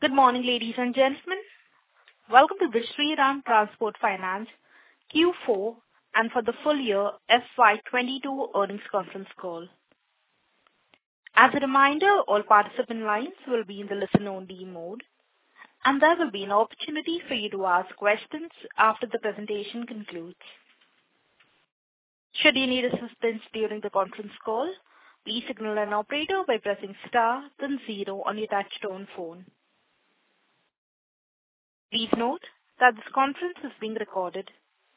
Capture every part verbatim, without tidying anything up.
Good morning, ladies and gentlemen. Welcome to the Shriram Transport Finance Q four and for the full year F Y twenty-two earnings conference call. As a reminder, all participant lines will be in the listen-only mode, and there will be an opportunity for you to ask questions after the presentation concludes. Should you need assistance during the conference call, please signal an operator by pressing star then zero on your touchtone phone. Please note that this conference is being recorded.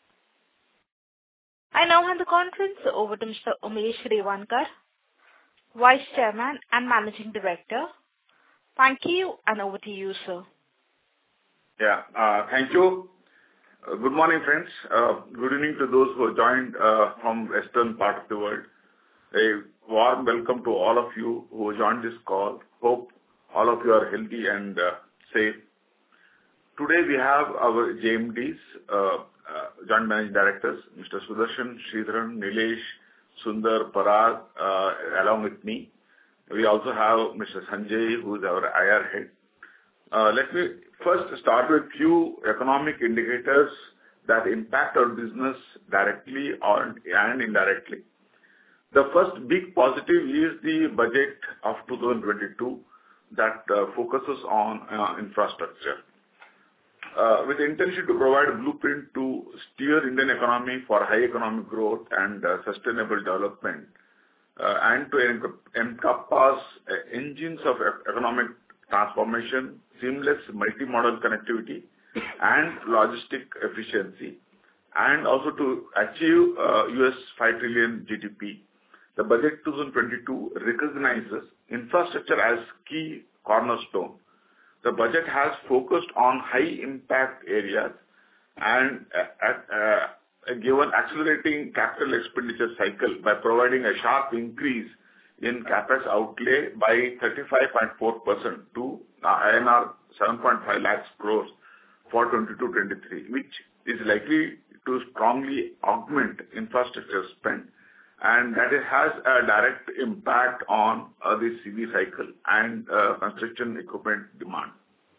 I now hand the conference over to Mister Umesh Revankar, Vice Chairman and Managing Director. Thank you, and over to you, sir. Yeah, uh, thank you. Uh, good morning, friends. Uh, good evening to those who have joined uh, from western part of the world. A warm welcome to all of you who joined this call. Hope all of you are healthy and uh, safe. Today we have our J M Ds, uh, uh, Joint Managing Directors, Mister Sudarshan, Sridharan, Nilesh, Sundar, Parag, uh, along with me. We also have Mister Sanjay, who is our I R head. Uh, let me first start with few economic indicators that impact our business directly or and indirectly. The first big positive is the budget of two thousand twenty-two that uh, focuses on uh, infrastructure. Uh, with the intention to provide a blueprint to steer Indian economy for high economic growth and uh, sustainable development, uh, and to encompass uh, engines of economic transformation, seamless multi-modal connectivity, and logistic efficiency, and also to achieve uh, U S five trillion G D P. The budget two thousand twenty-two recognizes infrastructure as key cornerstone. The budget has focused on high-impact areas and uh, uh, given accelerating capital expenditure cycle by providing a sharp increase in CapEx outlay by thirty-five point four percent to I N R seven point five lakhs crores for twenty-two twenty-three, which is likely to strongly augment infrastructure spend, and that it has a direct impact on uh, the C V cycle and uh, construction equipment demand.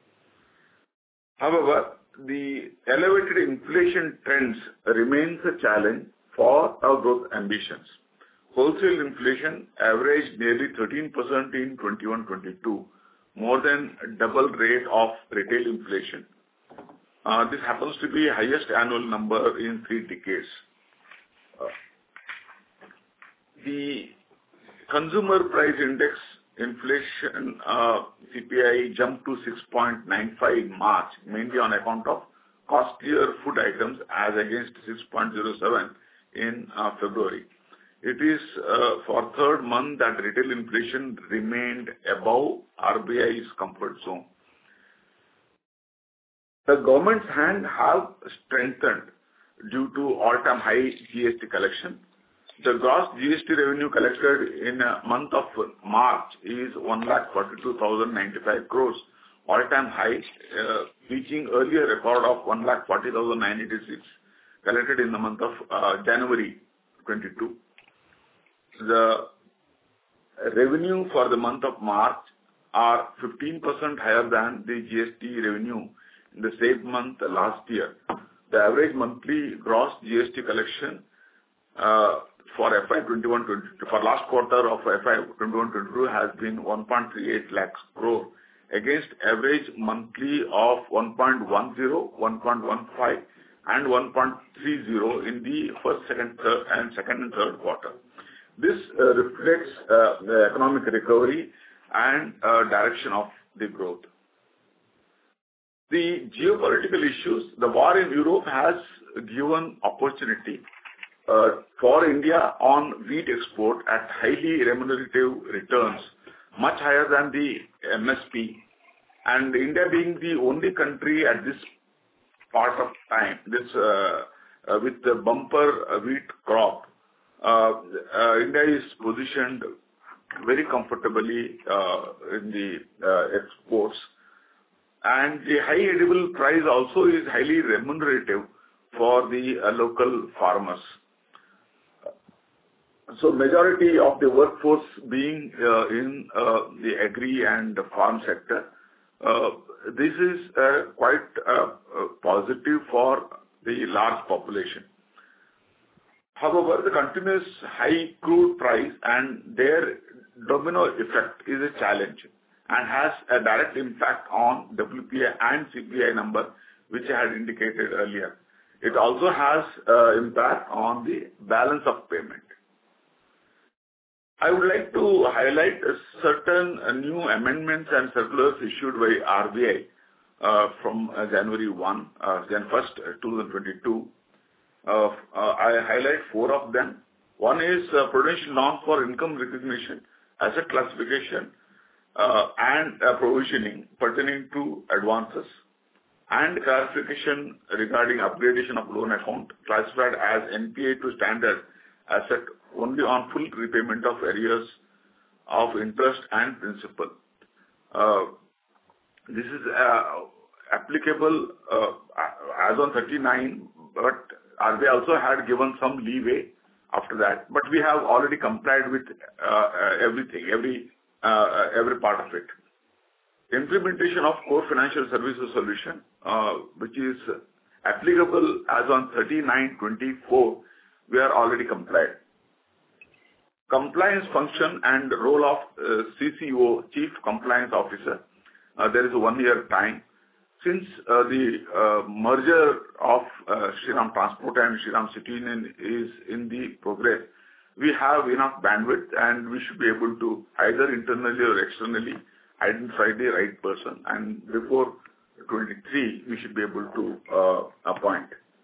However, the elevated inflation trends remains a challenge for our growth ambitions. Wholesale inflation averaged nearly thirteen percent in twenty-one twenty-two, more than double rate of retail inflation. Uh, this happens to be highest annual number in three decades. Uh, The consumer price index inflation uh, C P I jumped to six point nine five in March, mainly on account of costlier food items as against six point zero seven in uh, February. It is uh, for third month that retail inflation remained above R B I's comfort zone. The government's hand have strengthened due to all-time high G S T collection. The gross G S T revenue collected in a month of March is one lakh forty-two thousand ninety-five crores, all-time high, uh, reaching earlier record of one lakh forty thousand nine hundred eighty-six collected in the month of uh, January twenty-two. The revenue for the month of March are fifteen percent higher than the G S T revenue in the same month last year. The average monthly gross G S T collection uh, for F Y twenty-one twenty-two, for last quarter of F Y twenty-one twenty-two has been one point three eight lakhs crore against average monthly of one point one zero, one point one five and one point three zero in the first, second, third and second and third quarter. This uh, reflects uh, the economic recovery and uh, direction of the growth. The geopolitical issues, the war in Europe has given opportunity Uh, for India on wheat export at highly remunerative returns, much higher than the M S P. And India being the only country at this part of time, this uh, uh, with the bumper uh, wheat crop, uh, uh, India is positioned very comfortably uh, in the uh, exports. And the high edible price also is highly remunerative for the uh, local farmers. So majority of the workforce being uh, in uh, the agri and the farm sector, uh, this is uh, quite uh, uh, positive for the large population. However, the continuous high crude price and their domino effect is a challenge and has a direct impact on W P I and C P I number, which I had indicated earlier. It also has uh, impact on the balance of payment. I would like to highlight certain uh, new amendments and circulars issued by R B I uh, from uh, January first, uh, January first, twenty twenty-two. Uh, uh, I highlight four of them. One is uh, prudential norm for income recognition, asset classification, uh, and uh, provisioning pertaining to advances, and clarification regarding upgradation of loan account classified as N P A to standard asset only on full repayment of arrears of interest and principal. Uh, this is uh, applicable uh, as on thirty-nine, but R B I also had given some leeway after that. But we have already complied with uh, everything, every uh, every part of it. Implementation of core financial services solution, uh, which is applicable as on thirty-nine twenty-four, we are already complied. Compliance function and role of uh, C C O, Chief Compliance Officer, uh, there is a one-year time. Since uh, the uh, merger of uh, Shriram Transport and Shriram City Union is in the progress, we have enough bandwidth and we should be able to either internally or externally identify the right person, and before twenty-three we should be able to uh, appoint.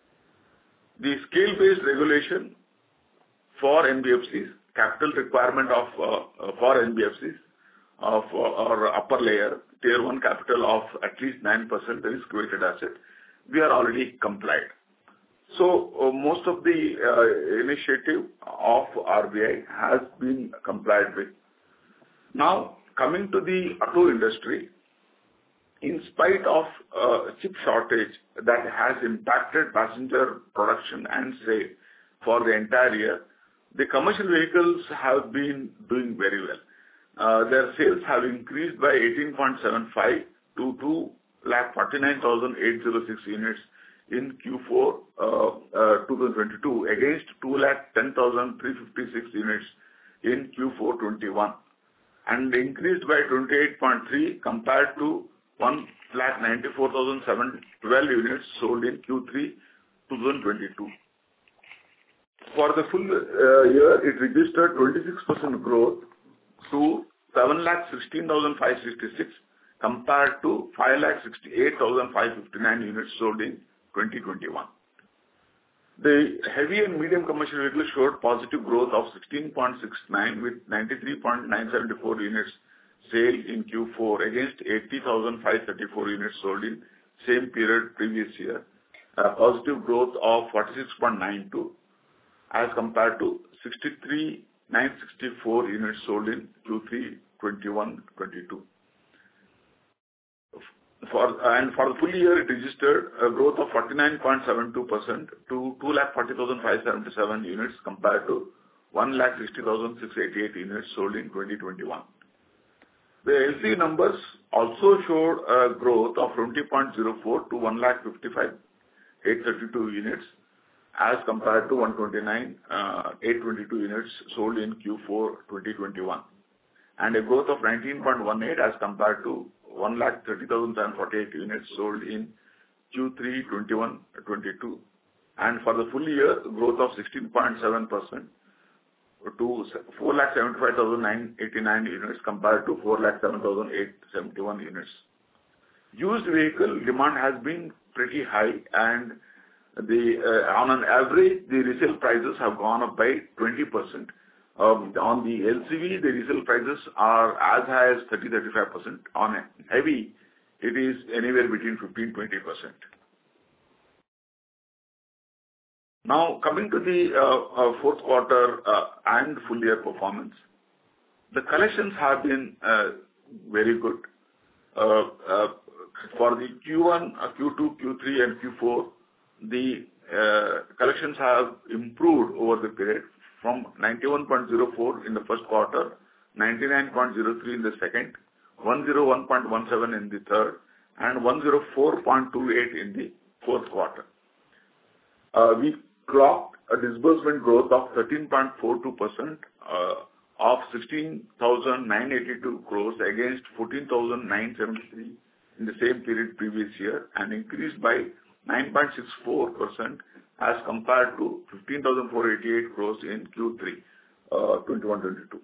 The scale-based regulation for N B F Cs, capital requirement of uh, for N B F Cs of uh, or upper layer, tier one capital of at least nine percent risk-weighted asset, we are already complied. So uh, most of the uh, initiative of R B I has been complied with. Now, coming to the auto industry, in spite of uh, chip shortage that has impacted passenger production and sale for the entire year, the commercial vehicles have been doing very well. Uh, their sales have increased by eighteen point seven five to two lakh forty-nine thousand eight hundred six units in Q four uh, uh, twenty twenty-two against two lakh ten thousand three hundred fifty-six units in Q four twenty-one, and increased by twenty-eight point three compared to one lakh ninety-four thousand seven hundred twelve units sold in Q three twenty twenty-two. For the full uh, year, it registered twenty-six percent growth to seven lakh sixteen thousand five hundred sixty-six compared to five lakh sixty-eight thousand five hundred fifty-nine units sold in twenty twenty-one. The heavy and medium commercial vehicles showed positive growth of sixteen point six nine with ninety-three thousand nine hundred seventy-four units sale in Q four against eighty thousand five hundred thirty-four units sold in same period previous year. A positive growth of forty-six point nine two as compared to sixty-three thousand nine hundred sixty-four units sold in Q three twenty-one twenty-two. For, and for the full year, it registered a growth of forty-nine point seven two percent to two lakh forty thousand five hundred seventy-seven units compared to one lakh sixty thousand six hundred eighty-eight units sold in twenty twenty-one. The L C numbers also showed a growth of twenty point zero four to one lakh fifty-five thousand eight hundred thirty-two units as compared to one lakh twenty-nine thousand eight hundred twenty-two units sold in Q four twenty twenty-one, and a growth of nineteen point one eight as compared to one lakh thirty thousand seven hundred forty-eight units sold in Q three twenty-one twenty-two, and for the full year, growth of sixteen point seven percent to four lakh seventy-five thousand nine hundred eighty-nine units compared to four lakh seven thousand eight hundred seventy-one units. Used vehicle demand has been pretty high, and the uh, on an average, the resale prices have gone up by twenty percent. Um, on the L C V, the resale prices are as high as thirty to thirty-five percent. On heavy, it is anywhere between fifteen to twenty percent. Now, coming to the uh, uh, fourth quarter uh, and full year performance, the collections have been uh, very good. Uh, uh, for the Q one, uh, Q two, Q three, and Q four, the uh, collections have improved over the period from ninety-one point zero four in the first quarter, ninety-nine point zero three in the second, one oh one point one seven in the third, and one hundred four point two eight in the fourth quarter. Uh, we clocked a disbursement growth of thirteen point four two percent uh, of sixteen thousand nine hundred eighty-two crores against fourteen thousand nine hundred seventy-three in the same period previous year, and increased by nine point six four percent as compared to fifteen thousand four hundred eighty-eight crores in Q three uh, twenty-one twenty-two.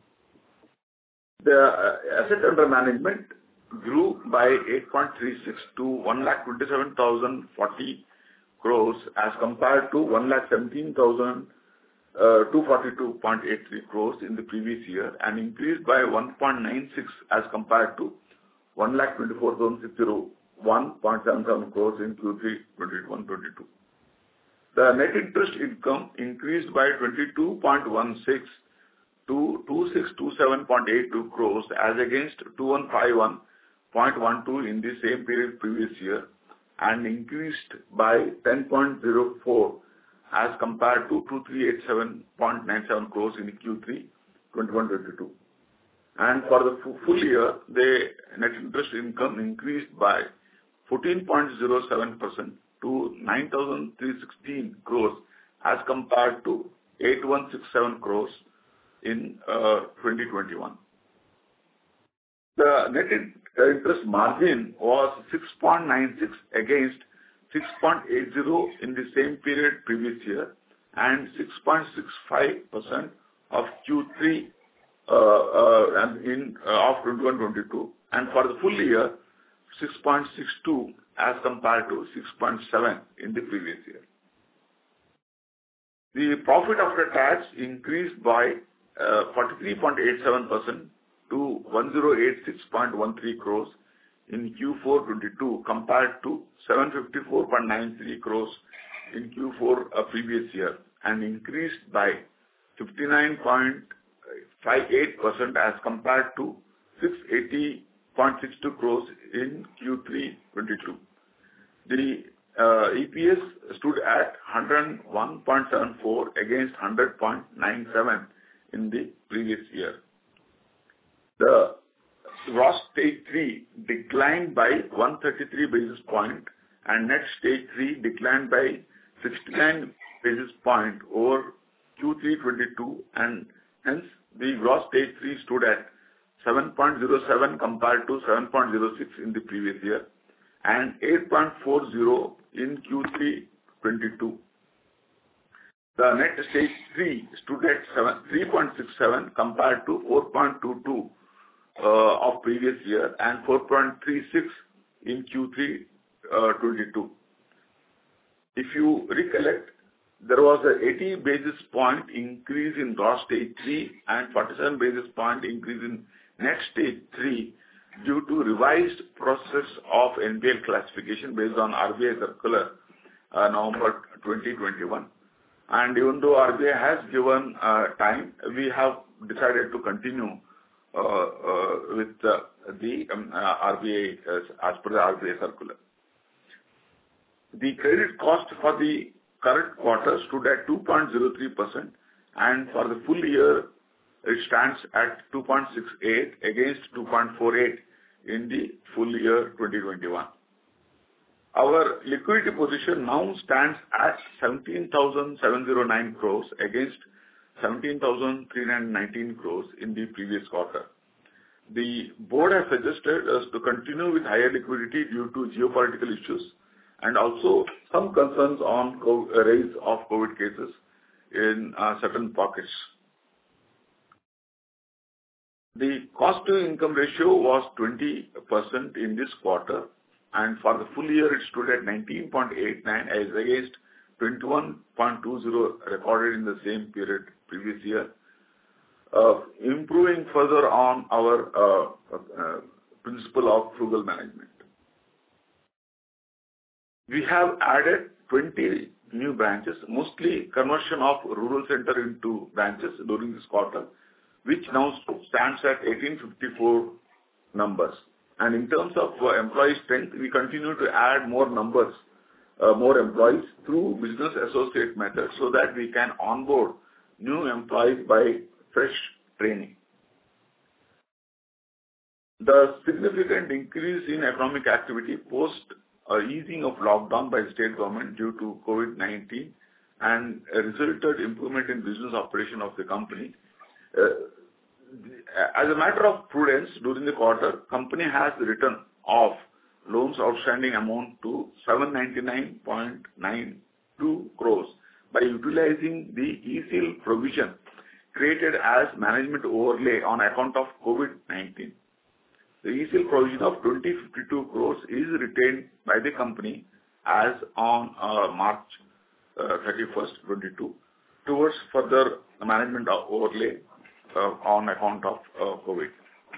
The uh, asset under management grew by eight point three six to one lakh twenty-seven thousand forty crores as compared to one lakh seventeen thousand two hundred forty-two point eight three crores in the previous year, and increased by one point nine six as compared to one lakh twenty-four thousand six hundred one point seven seven crores in Q three twenty-one twenty-two. The net interest income increased by twenty-two point one six to two thousand six hundred twenty-seven point eight two crores as against two thousand one hundred fifty-one point one two in the same period previous year, and increased by ten point zero four as compared to two thousand three hundred eighty-seven point nine seven crores in Q three twenty-one twenty-two. And for the full year, the net interest income increased by fourteen point zero seven percent to nine thousand three hundred sixteen crores as compared to eight thousand one hundred sixty-seven crores in uh, twenty twenty-one. The net interest margin was six point nine six against six point eight zero in the same period previous year, and six point six five percent of Q three uh, uh, and in uh, of twenty-one twenty-two, and for the full year six point six two as compared to six point seven in the previous year. The profit after tax increased by uh, forty-three point eight seven percent to one thousand eighty-six point one three crores in Q four twenty-two compared to seven hundred fifty-four point nine three crores in Q four uh, previous year, and increased by fifty-nine point five eight percent as compared to six hundred eighty point six two crores in Q three twenty-two. The uh, E P S stood at one hundred one point seven four against one hundred point nine seven in the previous year. The gross stage three declined by one hundred thirty-three basis point, and net stage three declined by sixty-nine basis point over Q three twenty-two, and hence the gross stage three stood at seven point zero seven compared to seven point zero six in the previous year, and eight point four zero in Q three twenty-two. The net stage three stood at three point six seven compared to four point two two uh, of previous year, and four point three six in Q three twenty-two. If you recollect, there was a eighty basis point increase in gross stage three and forty-seven basis point increase in net stage three due to revised process of N P L classification based on R B I circular uh, November twenty twenty-one. And even though R B I has given uh, time, we have decided to continue uh, uh, with uh, the um, uh, R B I uh, as per the R B I circular. The credit cost for the current quarter stood at two point zero three percent, and for the full year it stands at two point six eight against two point four eight in the full year twenty twenty-one. Our liquidity position now stands at seventeen thousand seven hundred nine crores against seventeen thousand three hundred nineteen crores in the previous quarter. The board has suggested us to continue with higher liquidity due to geopolitical issues and also some concerns on co- rise of COVID cases in uh, certain pockets. The cost to income ratio was twenty percent in this quarter, and for the full year it stood at nineteen point eight nine as against twenty-one point two zero recorded in the same period previous year, uh, improving further on our uh, uh, principle of frugal management. We have added twenty new branches, mostly conversion of rural center into branches during this quarter, which now stands at eighteen fifty-four numbers. And in terms of uh, employee strength, we continue to add more numbers, uh, more employees through business associate method so that we can onboard new employees by fresh training. The significant increase in economic activity post uh, easing of lockdown by the state government due to COVID nineteen and a resulted improvement in business operation of the company. Uh, as a matter of prudence, during the quarter, company has written off loans outstanding amount to seven hundred ninety-nine point nine two crores by utilizing the E C L provision created as management overlay on account of COVID nineteen. The E C L provision of twenty fifty-two crores is retained by the company as on uh, March uh, thirty-first, twenty-two, towards further management overlay uh, on account of uh, COVID.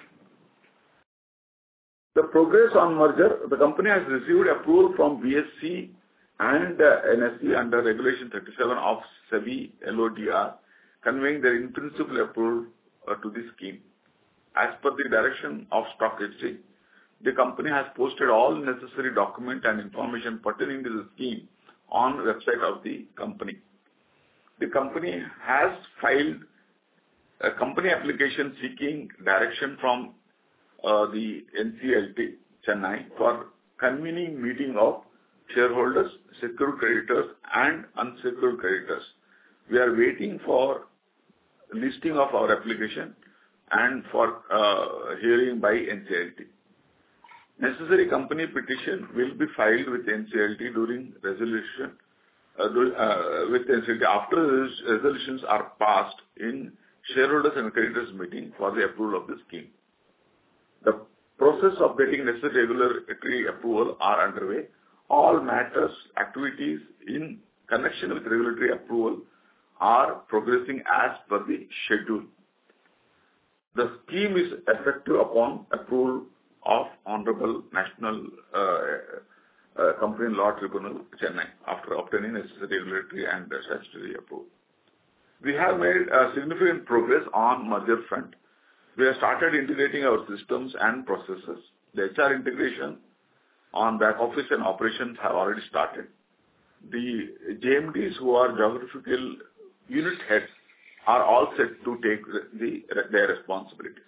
The progress on merger, the company has received approval from B S C and uh, N S E under Regulation thirty-seven of SEBI L O D R, conveying their in-principle approval uh, to the scheme. As per the direction of stock exchange, the company has posted all necessary document and information pertaining to the scheme on the website of the company. The company has filed a company application seeking direction from uh, the N C L T Chennai for convening meeting of shareholders, secured creditors and unsecured creditors. We are waiting for listing of our application and for uh, hearing by N C L T. Necessary company petition will be filed with N C L T during resolution uh, uh, with N C L T after resolutions are passed in shareholders and creditors meeting for the approval of the scheme. The process of getting necessary regulatory approval are underway. All matters, activities in connection with regulatory approval are progressing as per the schedule. The scheme is effective upon approval of Honorable National uh, uh, Company Law Tribunal, Chennai, after obtaining necessary regulatory and statutory approval. We have made uh, significant progress on merger front. We have started integrating our systems and processes. The H R integration on back office and operations have already started. The J M Ds who are geographical unit heads are all set to take the, their responsibilities.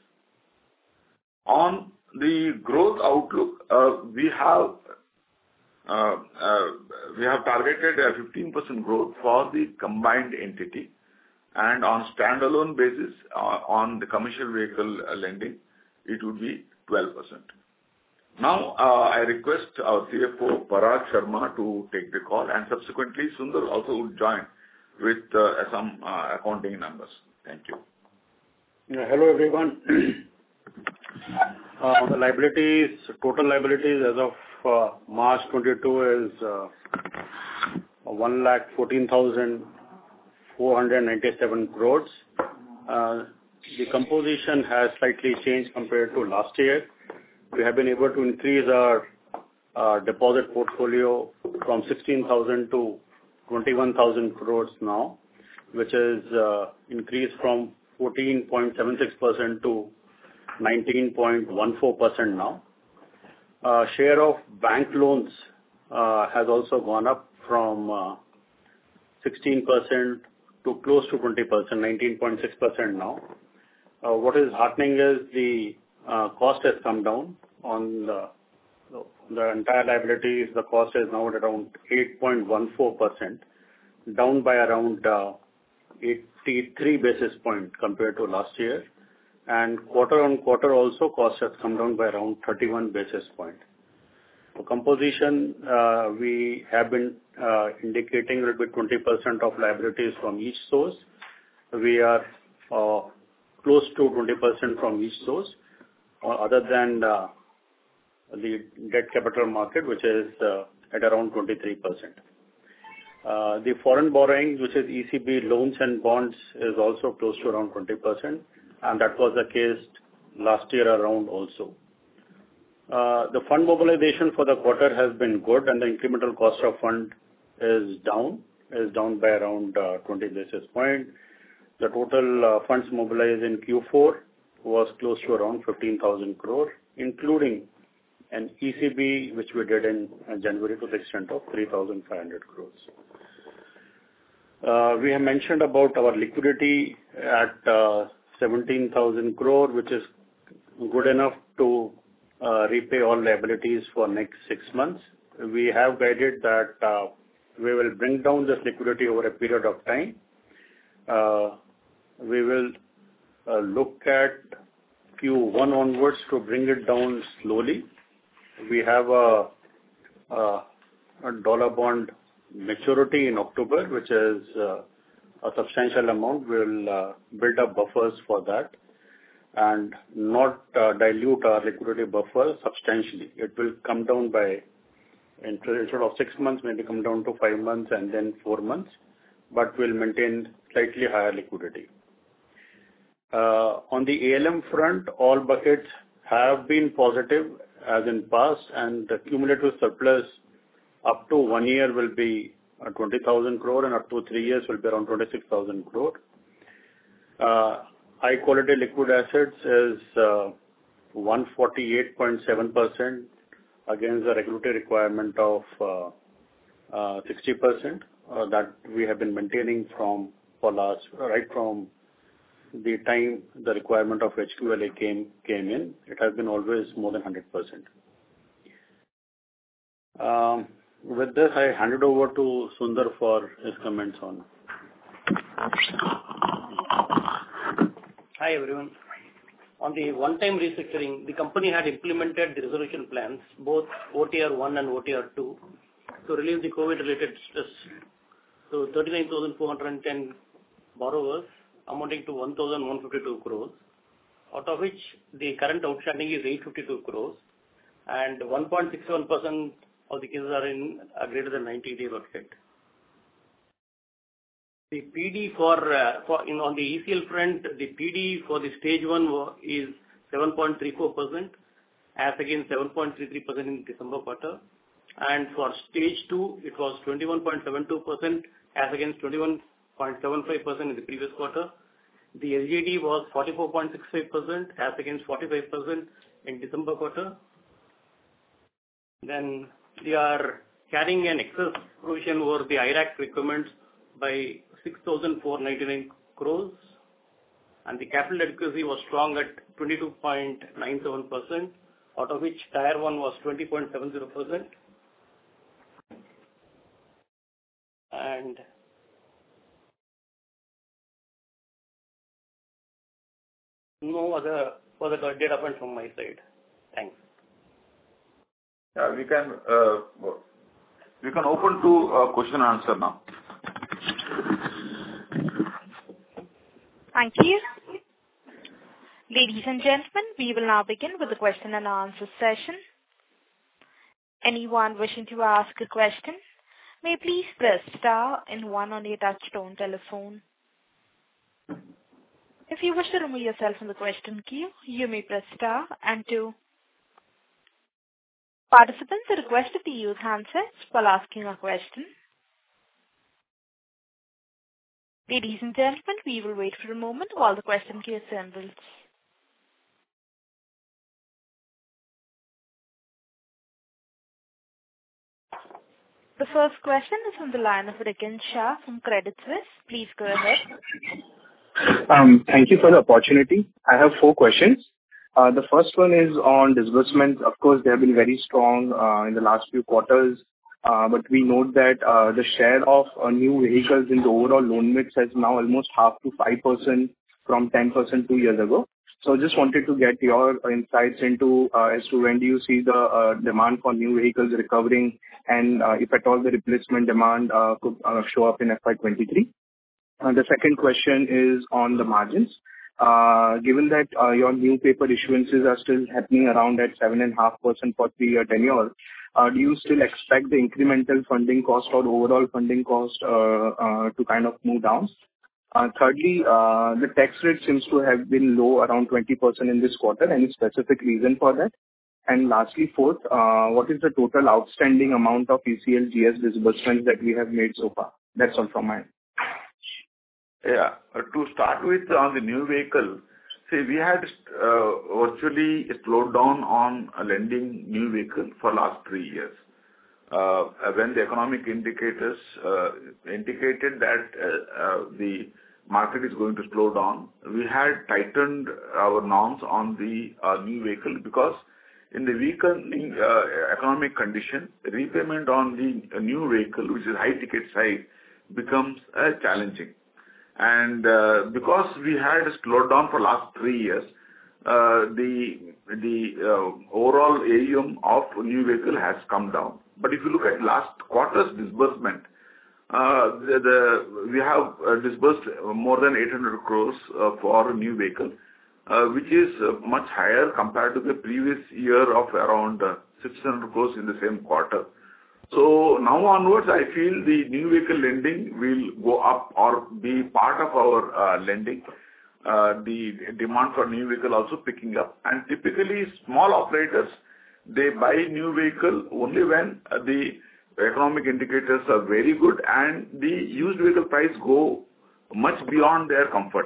On the growth outlook, uh, we have uh, uh, we have targeted a fifteen percent growth for the combined entity, and on standalone basis, uh, on the commercial vehicle uh, lending, it would be twelve percent. Now, uh, I request our C F O, Parag Sharma, to take the call, and subsequently Sundar also would join with uh, some uh, accounting numbers. Thank you. Yeah, hello, everyone. uh, the liabilities, total liabilities as of uh, March twenty-two is uh, one lakh fourteen thousand four hundred ninety-seven crores. Uh, the composition has slightly changed compared to last year. We have been able to increase our uh, deposit portfolio from sixteen thousand to twenty-one thousand crores now, which is uh, increased from fourteen point seven six percent to nineteen point one four percent now. Uh, share of bank loans uh, has also gone up from uh, sixteen percent to close to twenty percent, nineteen point six percent now. Uh, what is heartening is the uh, cost has come down on the, the entire liabilities. The cost is now at around eight point one four percent, down by around uh, eighty-three basis points compared to last year. And quarter on quarter also, cost has come down by around thirty-one basis points. For composition, uh, we have been uh, indicating a little bit twenty percent of liabilities from each source. We are uh, close to twenty percent from each source, uh, other than uh, the debt capital market, which is uh, at around twenty-three percent. Uh, the foreign borrowings, which is E C B loans and bonds, is also close to around twenty percent, and that was the case last year around also. Uh, the fund mobilization for the quarter has been good, and the incremental cost of fund is down, is down by around uh, twenty basis points. The total uh, funds mobilized in Q four was close to around fifteen thousand crore, including an E C B, which we did in uh, January to the extent of three thousand five hundred crores. Uh, we have mentioned about our liquidity at uh, seventeen thousand crore, which is good enough to uh, repay all liabilities for next six months. We have guided that uh, we will bring down this liquidity over a period of time. Uh, we will uh, look at Q one onwards to bring it down slowly. We have a, a, a dollar bond maturity in October, which is uh, a substantial amount. We'll uh, build up buffers for that and not uh, dilute our liquidity buffer substantially. It will come down by, instead of six months, maybe come down to five months and then four months, but we'll maintain slightly higher liquidity. Uh, on the A L M front, all buckets have been positive as in past, and the cumulative surplus up to one year will be uh, twenty thousand crore and up to three years will be around twenty-six thousand crore. Uh, high quality liquid assets is uh, one forty-eight point seven percent against the regulatory requirement of uh, uh, sixty percent uh, that we have been maintaining from for last, right from the time the requirement of H Q L A came came in. It has been always more than one hundred percent. Um, with this, I hand it over to Sundar for his comments on. Hi everyone. On the one-time restructuring, the company had implemented the resolution plans, both O T R one and O T R two, to relieve the COVID-related stress. So thirty-nine thousand four hundred ten borrowers, amounting to one thousand one hundred fifty-two crores, out of which the current outstanding is eight hundred fifty-two crores, and one point six seven percent of the cases are in uh, greater than ninety day bucket. The P D for, uh, for in, on the E C L front, the P D for the stage one is seven point three four percent, as against seven point three three percent in December quarter. And for stage two, it was twenty-one point seven two percent, as against twenty-one point seven five percent in the previous quarter. The L G D was forty-four point six five percent, as against forty-five percent in December quarter. Then they are carrying an excess provision over the I RAC requirements by six thousand four hundred ninety-nine crores, and the capital adequacy was strong at twenty-two point nine seven percent, out of which Tier one was twenty point seven zero percent. And no other further data point from my side. Thanks. Yeah, we can uh, we can open to uh, question and answer now. Thank you. Ladies and gentlemen, we will now begin with the question and answer session. Anyone wishing to ask a question may please press star and one on your touchtone telephone. If you wish to remove yourself from the question queue, you may press star and two. Participants are requested to use handsets while asking a question. Ladies and gentlemen, we will wait for a moment while the question queue assembles. The first question is from the line of Rikin Shah from Credit Suisse. Please go ahead. Um, thank you for the opportunity. I have four questions. Uh, the first one is on disbursements. Of course, they have been very strong uh, in the last few quarters, uh, but we note that uh, the share of uh, new vehicles in the overall loan mix has now almost half to five percent from ten percent two years ago. So just wanted to get your insights into uh, as to when do you see the uh, demand for new vehicles recovering, and uh, if at all the replacement demand uh, could uh, show up in F Y twenty-three. Uh, the second question is on the margins. Uh, given that uh, your new paper issuances are still happening around at seven point five percent for three-year tenure, uh, do you still expect the incremental funding cost or overall funding cost uh, uh, to kind of move down? Uh, thirdly, uh, the tax rate seems to have been low, around twenty percent in this quarter. Any specific reason for that? And lastly, fourth, uh, what is the total outstanding amount of E C L G S disbursements that we have made so far? That's all from my end. Yeah. Uh, to start with, on the new vehicle, see, we had uh, virtually slowed down on uh, lending new vehicle for last three years. Uh, when the economic indicators uh, indicated that uh, uh, the market is going to slow down, we had tightened our norms on the uh, new vehicle because in the weakening uh, economic condition, repayment on the uh, new vehicle, which is high ticket size, becomes uh, challenging. And uh, because we had slowed down for last three years, uh, the the uh, overall A U M of new vehicle has come down. But if you look at last quarter's disbursement, uh, the, the we have uh, disbursed more than eight hundred crores uh, for new vehicle, uh, which is uh, much higher compared to the previous year of around uh, six hundred crores in the same quarter. So now onwards, I feel the new vehicle lending will go up or be part of our uh, lending. Uh, the demand for new vehicle also picking up. And typically, small operators, they buy new vehicle only when uh, the economic indicators are very good and the used vehicle price go much beyond their comfort.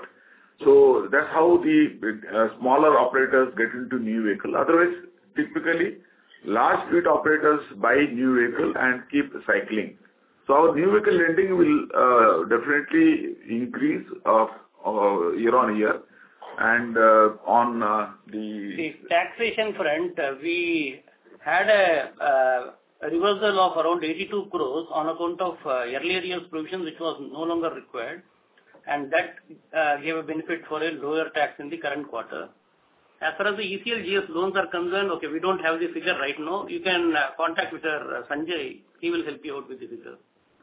So that's how the uh, smaller operators get into new vehicle. Otherwise, typically, large fleet operators buy new vehicle and keep cycling. So our new vehicle lending will uh, definitely increase uh, uh, year on year. And uh, on uh, the... The taxation front, uh, we had a, uh, a reversal of around eighty-two crores on account of uh, earlier year's provision which was no longer required. And that uh, gave a benefit for a lower tax in the current quarter. As far as the E C L G S loans are concerned, okay, we don't have the figure right now. You can uh, contact Mister Sanjay. He will help you out with the figure.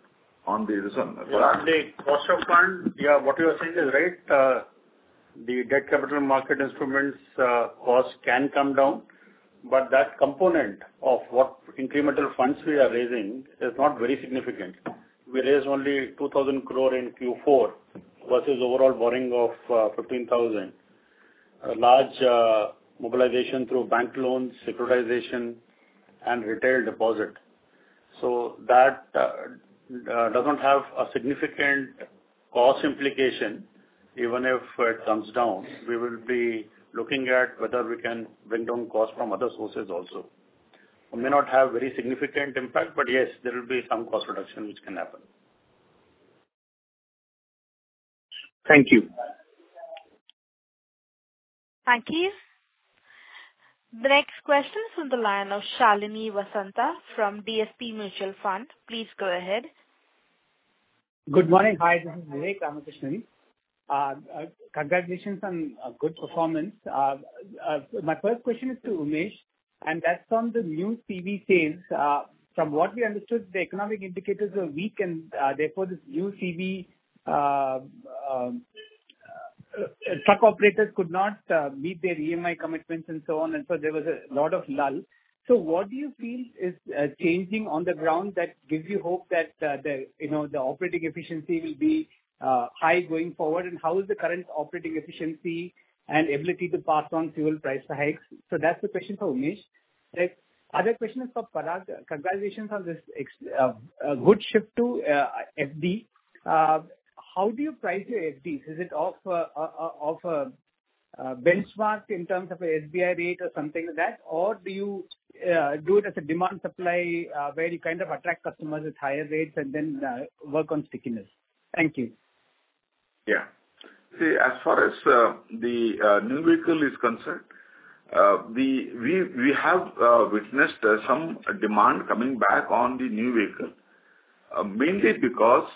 On the this one. Yeah, the cost of fund, yeah, what you are saying is right. Uh, the debt capital market instruments uh, cost can come down, but that component of what incremental funds we are raising is not very significant. We raised only two thousand crore in Q four versus overall borrowing of uh, fifteen thousand. A large uh, mobilization through bank loans, securitization, and retail deposit. So that uh, uh, doesn't have a significant cost implication. Even if it comes down, we will be looking at whether we can bring down costs from other sources also. It may not have very significant impact, but yes, there will be some cost reduction which can happen. Thank you. Thank you. The next question is from the line of Shalini Vasanta from D S P Mutual Fund. Please go ahead. Good morning. Hi, this is Vivek Ramakrishnan. Uh, uh, congratulations on a good performance. Uh, uh, my first question is to Umesh, and that's on the new C V sales. Uh, from what we understood, the economic indicators were weak, and uh, therefore this new C V uh, uh, Uh, truck operators could not uh, meet their E M I commitments and so on, and so there was a lot of lull. So what do you feel is uh, changing on the ground that gives you hope that uh, the you know the operating efficiency will be uh, high going forward, and how is the current operating efficiency and ability to pass on fuel price hikes? So that's the question for Umesh. The other question is for Parag. Congratulations on this ex- uh, uh, good shift to uh, F D. Uh, How do you price your F Ds? Is it off uh, uh, of a uh, benchmark in terms of a S B I rate or something like that, or do you uh, do it as a demand supply uh, where you kind of attract customers with higher rates and then uh, work on stickiness? Thank you. Yeah. See, as far as uh, the uh, new vehicle is concerned, uh, the we we have uh, witnessed uh, some demand coming back on the new vehicle, uh, mainly because.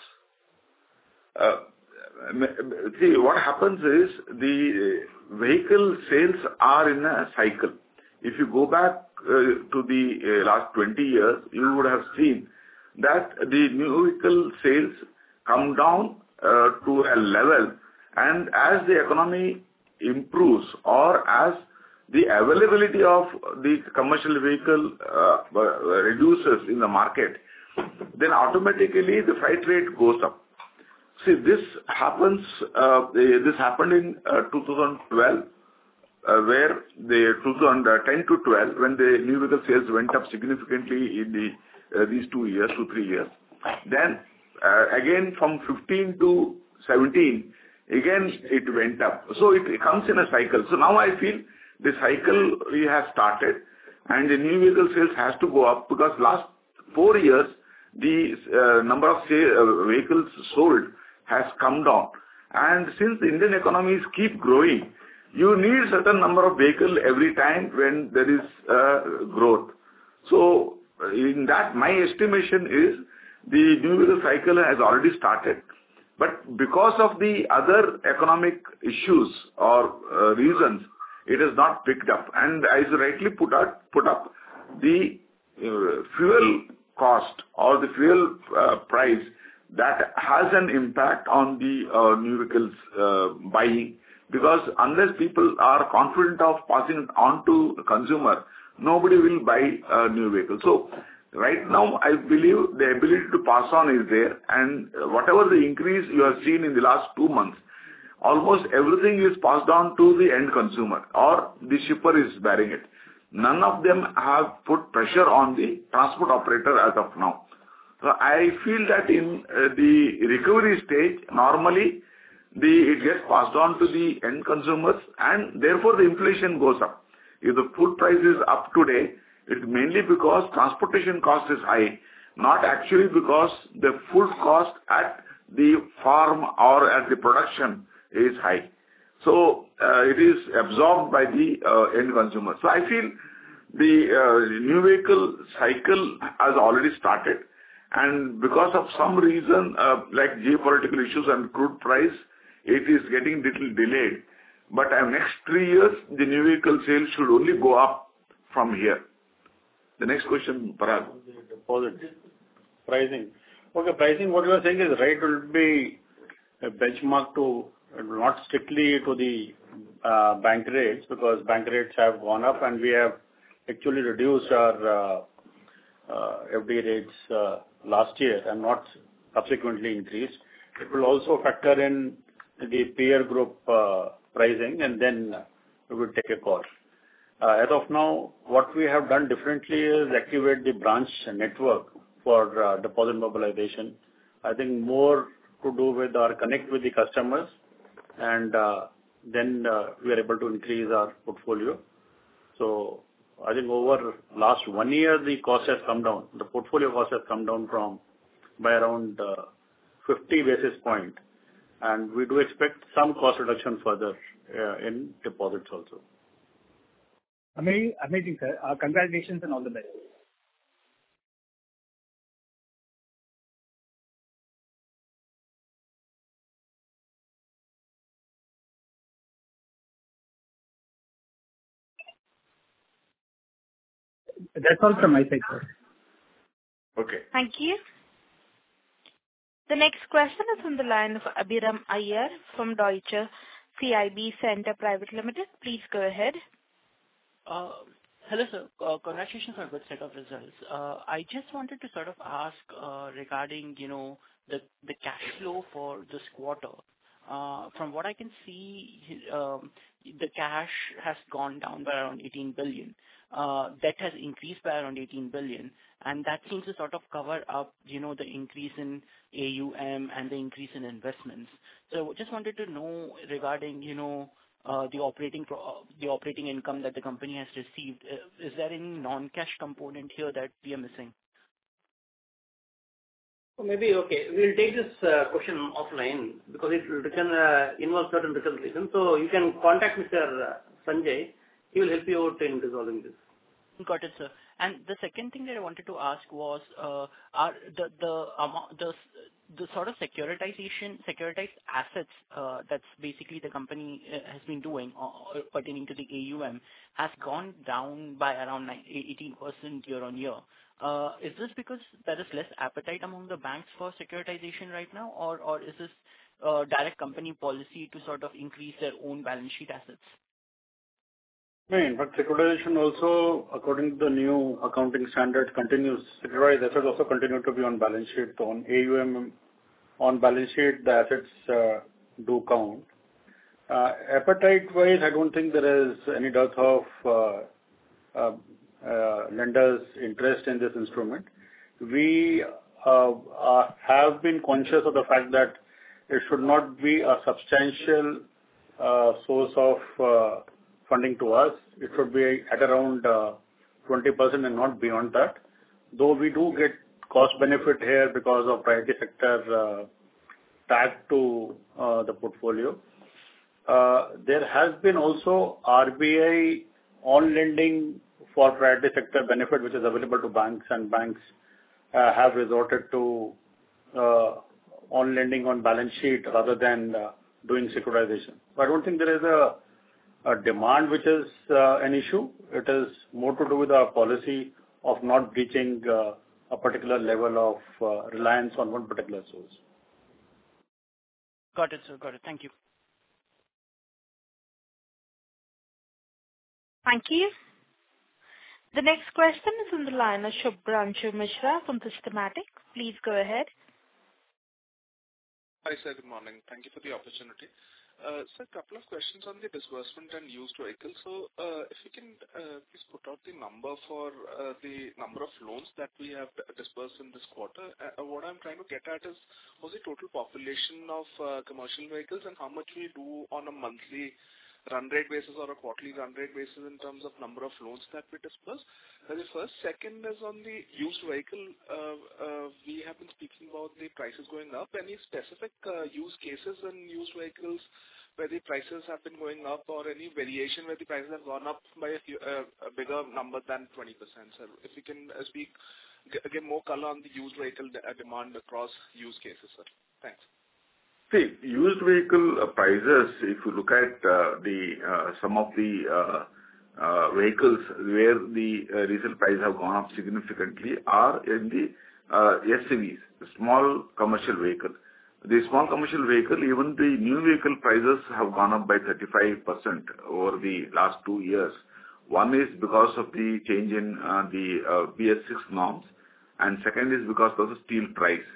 Uh, see, what happens is the vehicle sales are in a cycle. If you go back uh, to the uh, last twenty years, you would have seen that the new vehicle sales come down uh, to a level, and as the economy improves or as the availability of the commercial vehicle uh, reduces in the market, then automatically the freight rate goes up. See, this happens, uh, this happened in uh, two thousand twelve, uh, where the two thousand ten to twelve, when the new vehicle sales went up significantly in the uh, these two years, two, three years. Then, uh, again, from fifteen to seventeen, again, it went up. So it, it comes in a cycle. So now I feel the cycle we have started, and the new vehicle sales has to go up, because last four years, the uh, number of say, uh, vehicles sold has come down. And since the Indian economies keep growing, you need certain number of vehicles every time when there is uh, growth. So in that, my estimation is the new vehicle cycle has already started. But because of the other economic issues or uh, reasons, it has not picked up. And as rightly put up, put up the uh, fuel cost or the fuel uh, price, that has an impact on the uh, new vehicles uh, buying, because unless people are confident of passing it on to the consumer, nobody will buy a new vehicle. So right now, I believe the ability to pass on is there, and whatever the increase you have seen in the last two months, almost everything is passed on to the end consumer, or the shipper is bearing it. None of them have put pressure on the transport operator as of now. So I feel that in uh, the recovery stage, normally the it gets passed on to the end consumers, and therefore the inflation goes up. If the food price is up today, it's mainly because transportation cost is high, not actually because the food cost at the farm or at the production is high. So uh, it is absorbed by the uh, end consumer. So I feel the uh, new vehicle cycle has already started, and because of some reason uh, like geopolitical issues and crude price, it is getting little delayed. But uh, next three years, the new vehicle sales should only go up from here. The next question, Parag. Deposit pricing. Okay, pricing, what you are saying is right, will be a benchmark to, not strictly to the uh, bank rates, because bank rates have gone up and we have actually reduced our uh, uh, F D rates uh, last year and not subsequently increased. It will also factor in the peer group uh, pricing, and then we will take a call. Uh, as of now, what we have done differently is activate the branch network for uh, deposit mobilization. I think more to do with our connect with the customers, and uh, then uh, we are able to increase our portfolio. So I think over last one year, the cost has come down. The portfolio cost has come down from by around uh, fifty basis point, and we do expect some cost reduction further uh, in deposits also. Amazing, amazing, sir. Uh, congratulations and all the best. That's all from my side, sir. Okay. Thank you. The next question is on the line of Abhiram Iyer from Deutsche C I B Center Private Limited. Please go ahead. Uh, hello, sir. Uh, congratulations on a good set of results. Uh, I just wanted to sort of ask uh, regarding, you know, the the cash flow for this quarter. Uh, from what I can see, um, the cash has gone down by around eighteen billion. Uh, debt has increased by around eighteen billion, and that seems to sort of cover up, you know, the increase in A U M and the increase in investments. So just wanted to know regarding, you know, uh, the operating pro- uh, the operating income that the company has received. Uh, is there any non-cash component here that we are missing? Maybe, okay, we'll take this uh, question offline because it can uh, involve certain reconciliation. So you can contact Mister Sanjay. He will help you out in resolving this. Got it, sir. And the second thing that I wanted to ask was, uh, are the the amount, the the sort of securitization, securitized assets uh, that's basically the company uh, has been doing uh, pertaining to the A U M has gone down by around eighteen percent year on year. Uh, is this because there is less appetite among the banks for securitization right now, or or is this uh, direct company policy to sort of increase their own balance sheet assets? No, in fact, securitization also, according to the new accounting standard, continues. Securitized assets also continue to be on balance sheet. On A U M, on balance sheet, the assets uh, do count. Uh, Appetite-wise, I don't think there is any dearth of uh, uh, uh, lenders' interest in this instrument. We uh, uh, have been conscious of the fact that it should not be a substantial uh, source of uh, funding to us. It should be at around uh, twenty percent and not beyond that. Though we do get cost benefit here because of priority sector tagged to uh, the portfolio. Uh, there has been also R B I on lending for priority sector benefit, which is available to banks, and banks uh, have resorted to uh, on lending on balance sheet rather than uh, doing securitization. So I don't think there is a, a demand which is uh, an issue. It is more to do with our policy of not breaching uh, a particular level of uh, reliance on one particular source. Got it, sir. Got it. Thank you. Thank you. The next question is on the line of Shubhranshu Mishra from Systematix. Please go ahead. Hi, sir. Good morning. Thank you for the opportunity. Uh, sir, a couple of questions on the disbursement and used vehicles. So, uh, if you can uh, please put out the number for uh, the number of loans that we have disbursed in this quarter. Uh, what I'm trying to get at is, what's the total population of uh, commercial vehicles and how much we do on a monthly run rate basis or a quarterly run rate basis in terms of number of loans that we disperse. Uh, the first. Second is on the used vehicle. Uh, uh, we have been speaking about the prices going up. Any specific uh, use cases in used vehicles where the prices have been going up, or any variation where the prices have gone up by a, few, uh, a bigger number than twenty percent? Sir, if you can uh, speak, g- give more color on the used vehicle de- demand across use cases, sir. Thanks. See, used vehicle uh, prices, if you look at uh, the uh, some of the uh, uh, vehicles where the uh, resale prices have gone up significantly are in the uh, S U Vs, small commercial vehicle. The small commercial vehicle, even the new vehicle prices have gone up by thirty-five percent over the last two years. One is because of the change in uh, the uh, B S six norms, and second is because of the steel price.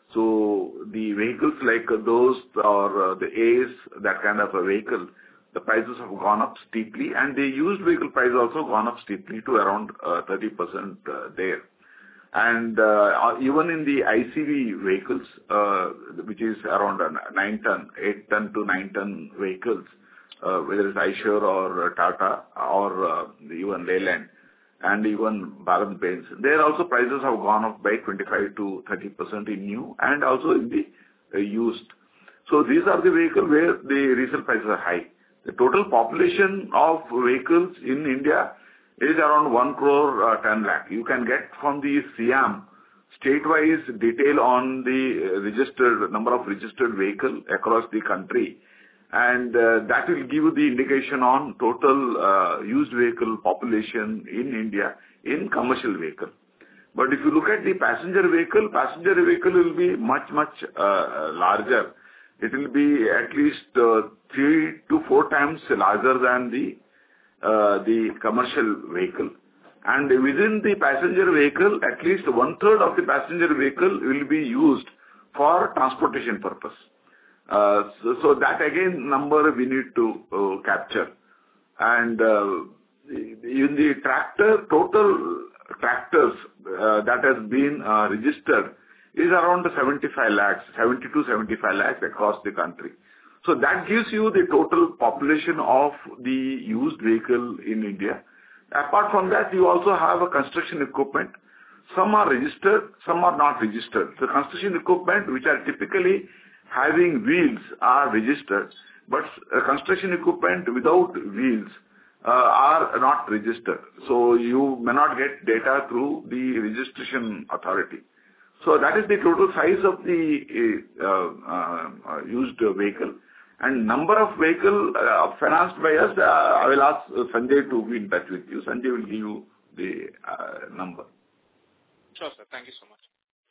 So the vehicles like those or uh, the Ace, that kind of a vehicle, the prices have gone up steeply, and the used vehicle price also gone up steeply to around uh, thirty percent uh, there. And uh, even in the I C V vehicles, uh, which is around nine ton, eight ton to nine ton vehicles, uh, whether it's Eicher or uh, Tata or uh, even Leyland, and even Bharat Benz, there also prices have gone up by twenty-five to thirty percent in new and also in the uh, used. So these are the vehicles where the resale prices are high. The total population of vehicles in India is around one crore uh, ten lakh. You can get from the S I A M state-wise detail on the registered number of registered vehicles across the country, and uh, that will give you the indication on total uh, used vehicle population in India in commercial vehicle. But if you look at the passenger vehicle, passenger vehicle will be much, much uh, larger. It will be at least uh, three to four times larger than the uh, the commercial vehicle. And within the passenger vehicle, at least one third of the passenger vehicle will be used for transportation purpose. Uh, so, so that again number we need to uh, capture. And uh, in the tractor, total tractors uh, that has been uh, registered is around seventy-five lakhs, seventy to seventy-five lakhs across the country. So that gives you the total population of the used vehicle in India. Apart from that, you also have a construction equipment. Some are registered, some are not registered. So construction equipment, which are typically having wheels, are registered, but uh, construction equipment without wheels uh, are not registered. So you may not get data through the registration authority. So that is the total size of the uh, uh, uh, used vehicle. And number of vehicle uh, financed by us, uh, I will ask uh, Sanjay to be in touch with you. Sanjay will give you the uh, number. Sure, sir. Thank you so much.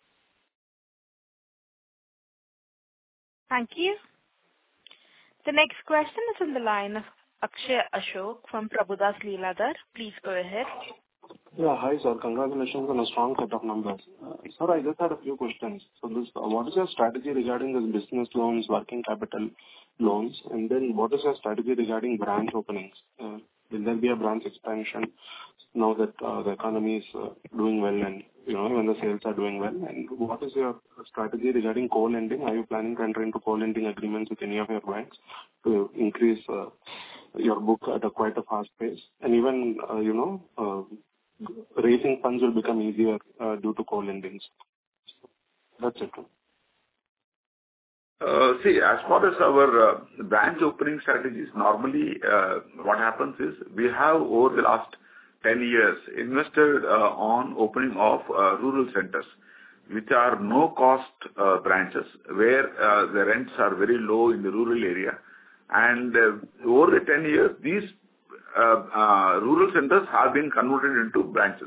Thank you. The next question is on the line of Akshay Ashok from Prabhudas Lilladher. Please go ahead. Yeah, hi sir. Congratulations on a strong set of numbers. Uh, sir, I just had a few questions. So, this, uh, what is your strategy regarding this business loans, working capital loans, and then what is your strategy regarding branch openings? Uh, will there be a branch expansion now that uh, the economy is uh, doing well and you know when the sales are doing well? And what is your strategy regarding co-lending? Are you planning to enter into co-lending agreements with any of your banks to increase uh, your book at a quite a fast pace? And even uh, you know. Uh, raising funds will become easier uh, due to co-lendings. That's it. Uh, see, as far as our uh, branch opening strategies, normally uh, what happens is we have over the last ten years invested uh, on opening of uh, rural centers, which are no-cost uh, branches where uh, the rents are very low in the rural area. And uh, over the ten years, these uh, uh, rural centers have been converted into branches.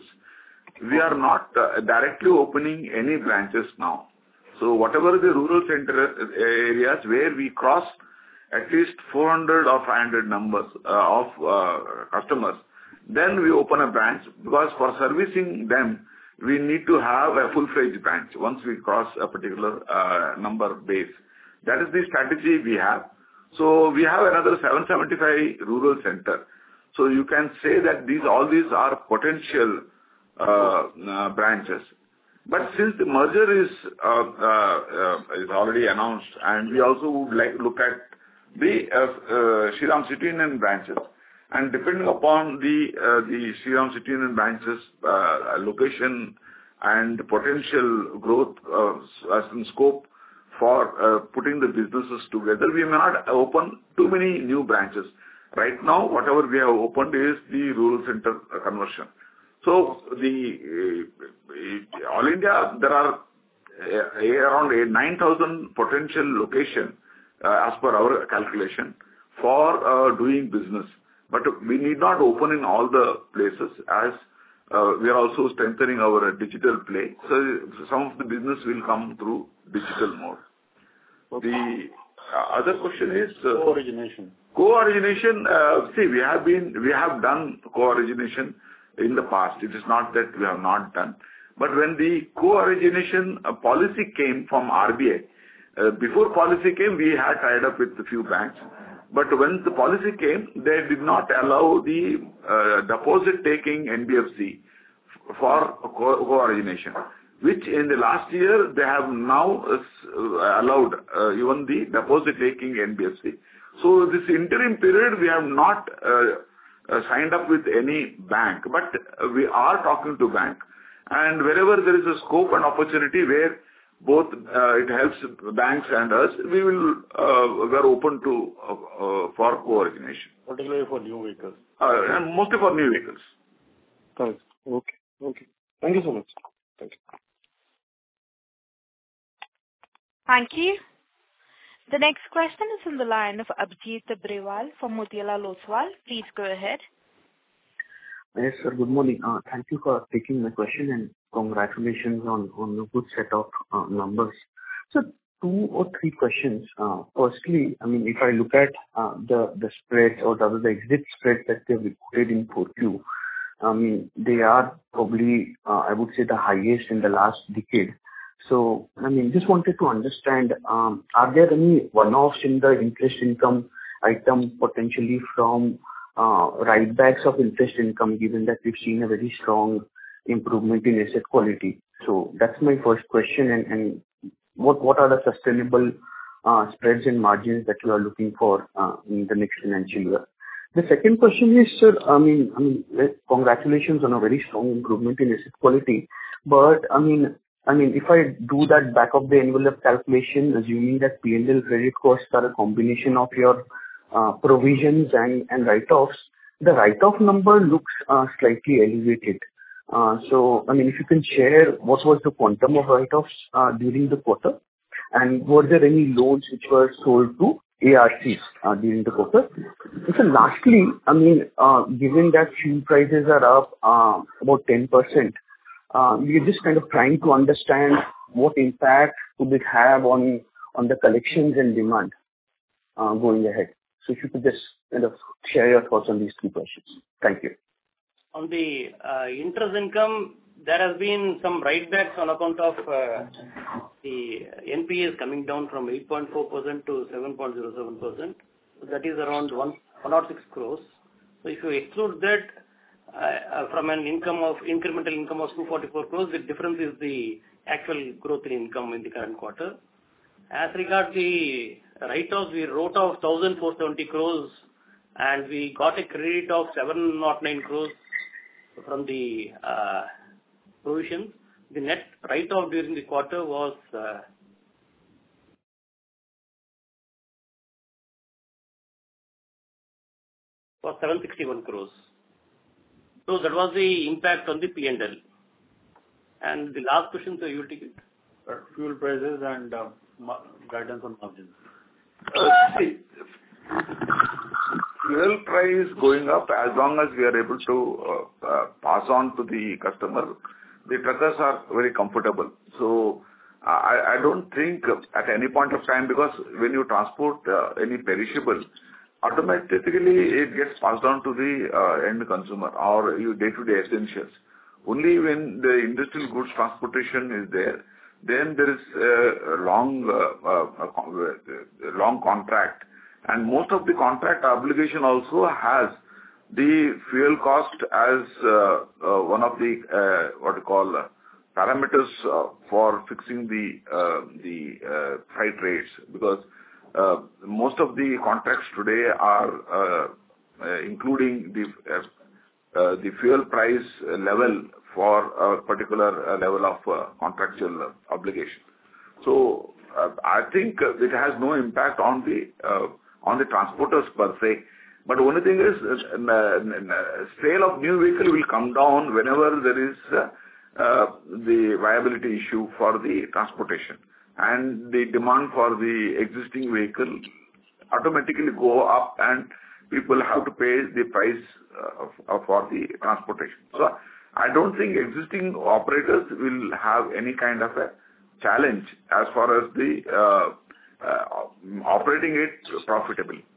We are not uh, directly opening any branches now. So whatever the rural center areas where we cross at least four hundred or five hundred numbers uh, of uh, customers, then we open a branch, because for servicing them, we need to have a full-fledged branch once we cross a particular uh, number base. That is the strategy we have. So we have another seven hundred seventy-five rural center. So you can say that these all these are potential uh, uh, branches. But since the merger is uh, uh, uh, is already announced, and we also would like to look at the uh, uh, Shriram City Union branches, and depending upon the uh, the Shriram City Union branches uh, location and potential growth uh, as in scope for uh, putting the businesses together, we may not open too many new branches. Right now, whatever we have opened is the rural center conversion. So the uh, all India, there are uh, around nine thousand potential location uh, as per our calculation for uh, doing business. But we need not open in all the places, as uh, we are also strengthening our digital play. So some of the business will come through digital mode. Okay. The uh, other question is uh, co-origination. Co-origination. Uh, see, we have been we have done co-origination in the past. It is not that we have not done. But when the co-origination uh, policy came from R B I, uh, before policy came, we had tied up with a few banks. But when the policy came, they did not allow the uh, deposit-taking N B F C for co-origination, which in the last year they have now uh, allowed uh, even the deposit-taking N B F C. So this interim period, we have not uh, Uh, signed up with any bank, but uh, we are talking to bank, and wherever there is a scope and opportunity where both uh, it helps banks and us, we will uh, we are open to uh, uh, for co-origination, particularly for new vehicles, uh, and mostly for new vehicles. Thanks. Okay. Okay. Thank you so much. Thank you. Thank you. The next question is on the line of Abhijit Tibrewal from Motilal Oswal. Please go ahead. Yes, sir. Good morning. Uh, Thank you for taking my question, and congratulations on on a good set of uh, numbers. So two or three questions. Uh, Firstly, I mean, if I look at uh, the the spreads or rather the exit spreads that they've reported in four Q, I mean, they are probably, uh, I would say, the highest in the last decade. So, I mean, just wanted to understand, um, are there any one-offs in the interest income item potentially from uh, write-backs of interest income, given that we've seen a very strong improvement in asset quality? So that's my first question. And, and what what are the sustainable uh, spreads and margins that you are looking for uh, in the next financial year? The second question is, sir, I mean, I mean, congratulations on a very strong improvement in asset quality. But I mean, I mean, if I do that back of the envelope calculation, assuming that P and L credit costs are a combination of your uh, provisions and, and write-offs, the write-off number looks uh, slightly elevated. Uh, so, I mean, if you can share what was the quantum of write-offs uh, during the quarter, and were there any loans which were sold to A R Cs uh, during the quarter? And so lastly, I mean, uh, given that fuel prices are up uh, about ten percent, Uh, we're just kind of trying to understand what impact could it have on on the collections and demand uh, going ahead. So if you could just kind of share your thoughts on these two questions. Thank you. On the uh, interest income, there has been some write-backs on account of uh, the N P As coming down from eight point four percent to seven point zero seven percent. So that is around one hundred six crores. So if you exclude that, Uh, from an income of incremental income of two hundred forty-four crores, the difference is the actual growth in income in the current quarter. As regards the write-offs, we wrote off one thousand four hundred seventy crores and we got a credit of seven hundred nine crores from the uh, provisions. The net write-off during the quarter was uh, for seven hundred sixty-one crores. So that was the impact on the P and L. And the last question, so you will take it. Fuel prices and uh, ma- guidance on margins. Uh, see, fuel price going up, as long as we are able to uh, uh, pass on to the customer, the truckers are very comfortable. So I, I don't think at any point of time, because when you transport uh, any perishable, automatically it gets passed on to the uh, end consumer or your day-to-day essentials. Only when the industrial goods transportation is there, then there is a long, uh, uh, long contract, and most of the contract obligation also has the fuel cost as uh, uh, one of the uh, what you call uh, parameters uh, for fixing the uh, the uh, freight rates, because uh, most of the contracts today are uh, uh, including the uh, uh, the fuel price level for a particular uh, level of uh, contractual uh, obligation. So uh, I think uh, it has no impact on the uh, on the transporters per se. But only thing is, uh, uh, sale of new vehicle will come down whenever there is uh, uh, the viability issue for the transportation, and the demand for the existing vehicle automatically go up, and people have to pay the price uh, for the transportation. So I don't think existing operators will have any kind of a challenge as far as the uh, uh, operating it profitably.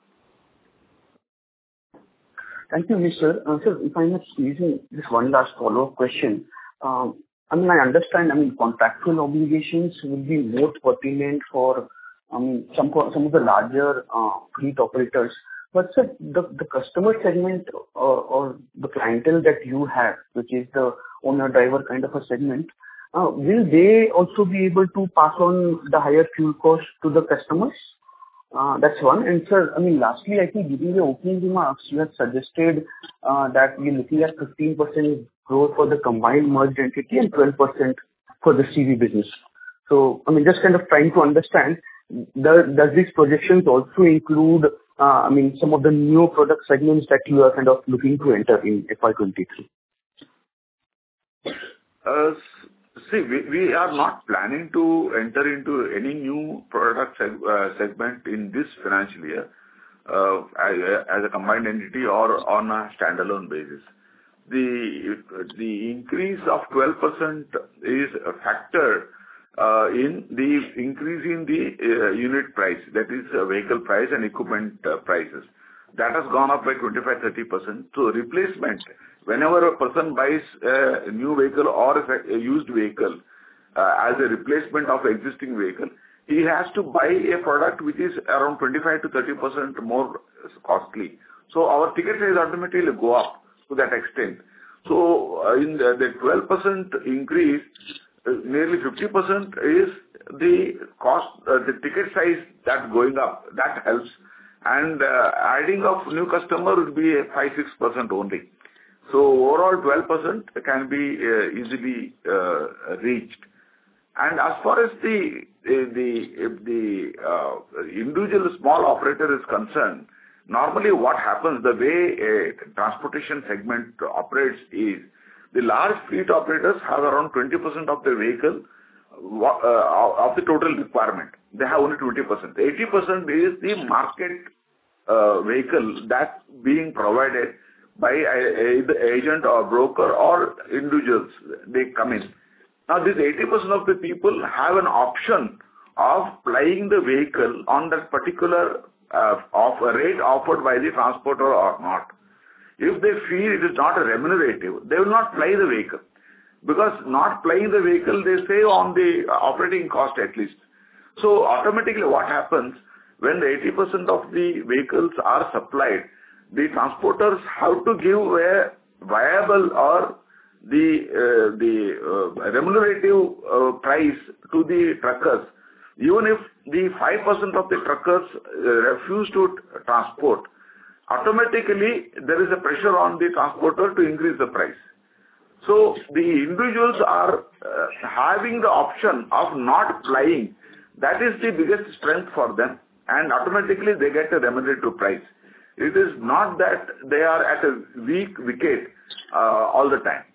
Thank you, Mister Uh, sir, if I may squeeze in just one last follow-up question. Um, I mean, I understand, I mean, contractual obligations will be more pertinent for, I mean, some some of the larger uh, fleet operators. But sir, the, the customer segment or, or the clientele that you have, which is the owner-driver kind of a segment, uh, will they also be able to pass on the higher fuel cost to the customers? Uh, that's one. And sir, I mean, lastly, I think during the opening remarks, you had suggested uh, that we're looking at fifteen percent growth for the combined merged entity and twelve percent for the C V business. So, I mean, just kind of trying to understand, does, does these projections also include, uh, I mean, some of the new product segments that you are kind of looking to enter in F Y twenty-three? Uh, See, we, we are not planning to enter into any new product seg- uh, segment in this financial year uh, as, as a combined entity or on a standalone basis. The the increase of twelve percent is a factor uh, in the increase in the uh, unit price, that is uh, vehicle price and equipment uh, prices. That has gone up by twenty-five to thirty percent. So replacement, whenever a person buys a new vehicle or a used vehicle uh, as a replacement of existing vehicle, he has to buy a product which is around twenty-five to thirty percent more costly. So our ticket size automatically go up to that extent. So uh, in the, the twelve percent increase, uh, nearly fifty percent is the cost, uh, the ticket size that going up. That helps. And uh, adding of new customer would be five to six percent only. So overall twelve percent can be uh, easily uh, reached. And as far as the the the uh, individual small operator is concerned, normally what happens, the way a transportation segment operates is, the large fleet operators have around twenty percent of their vehicle uh, of the total requirement. They have only twenty percent. eighty percent is the market uh, vehicle that's being provided by a, a, the agent or broker or individuals. They come in. Now, this eighty percent of the people have an option of plying the vehicle on that particular uh, of a rate offered by the transporter or not. If they feel it is not a remunerative, they will not ply the vehicle. Because not plying the vehicle, they save on the operating cost at least. So automatically what happens, when the eighty percent of the vehicles are supplied, the transporters have to give a viable or the uh, the uh, remunerative uh, price to the truckers. Even if the five percent of the truckers uh, refuse to transport, automatically there is a pressure on the transporter to increase the price. So the individuals are uh, having the option of not plying. That is the biggest strength for them, and automatically they get a remunerative price. It is not that they are at a weak wicket uh, all the time.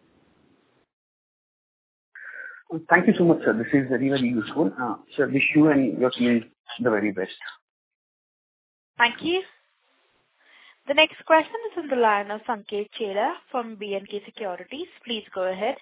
Thank you so much, sir. This is very, very useful. Uh, sir, wish you and your team the very best. Thank you. The next question is on the line of Sanket Chheda from B and K Securities. Please go ahead.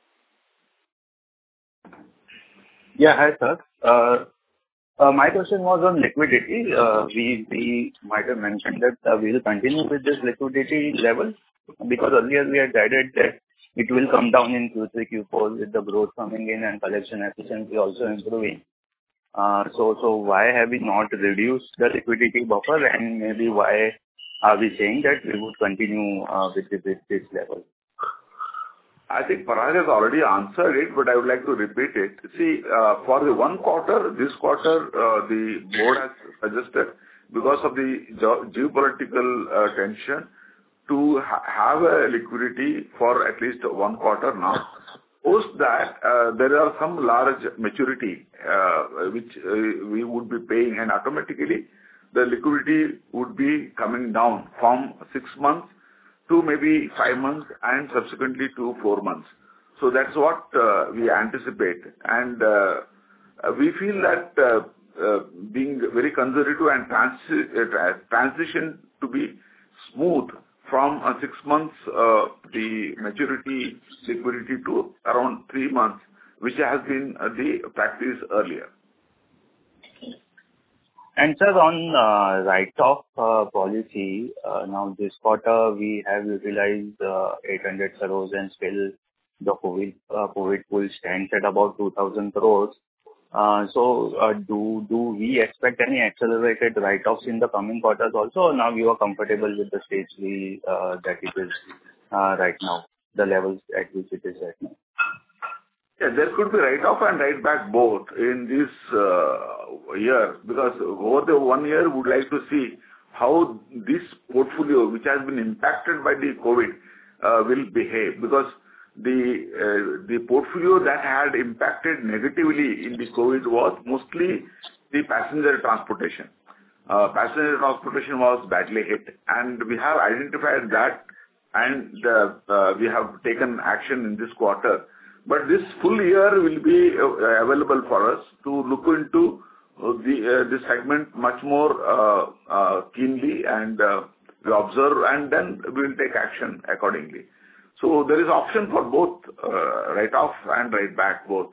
Yeah, hi, sir. Uh, uh, my question was on liquidity. Uh, we we might have mentioned that uh, we will continue with this liquidity level because earlier we had guided that it will come down in Q three, Q four with the growth coming in and collection efficiency also improving. Uh, so so why have we not reduced the liquidity buffer, and maybe why are we saying that we would continue uh, with, this, with this level? I think Parag has already answered it, but I would like to repeat it. See, uh, for the one quarter, this quarter, uh, the board has suggested, because of the ge- geopolitical uh, tension, to ha- have a liquidity for at least one quarter now. Post that, uh, there are some large maturity uh, which uh, we would be paying, and automatically the liquidity would be coming down from six months to maybe five months and subsequently to four months. So that's what uh, we anticipate. And uh, we feel that uh, uh, being very conservative and transi- uh, transition to be smooth from uh, six months, uh, the maturity liquidity to around three months, which has been uh, the practice earlier. And sir, on uh, write-off uh, policy, uh, now this quarter we have utilized uh, eight hundred crores and still the COVID uh, COVID pool stands at about two thousand crores. Uh, so uh, do do we expect any accelerated write-offs in the coming quarters also, or now you are comfortable with the stage we uh, that it is uh, right now, the levels at which it is right now? Yeah, there could be write-off and write-back both in this uh, year, because over the one year, we would like to see how this portfolio, which has been impacted by the COVID, uh, will behave. Because the uh, the portfolio that had impacted negatively in the COVID was mostly the passenger transportation. Uh, passenger transportation was badly hit, and we have identified that, and uh, uh, we have taken action in this quarter. But this full year will be uh, available for us to look into uh, the uh, this segment much more uh, uh, keenly, and uh, we observe, and then we will take action accordingly. So there is option for both uh, write-off and write-back, both.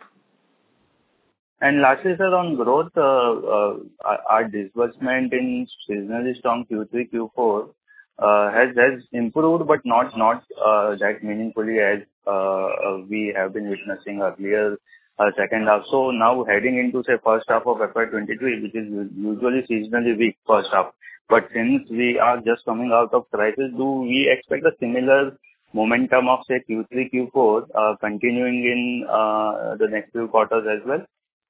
And lastly, sir, on growth, uh, uh, our disbursement in seasonally strong Q three, Q four uh, has has improved, but not not uh, that meaningfully as uh, we have been witnessing earlier uh, second half. So now heading into, say, first half of F Y twenty-three, which is usually seasonally weak first half, but since we are just coming out of crisis, do we expect a similar momentum of, say, Q three, Q four uh, continuing in uh, the next few quarters as well?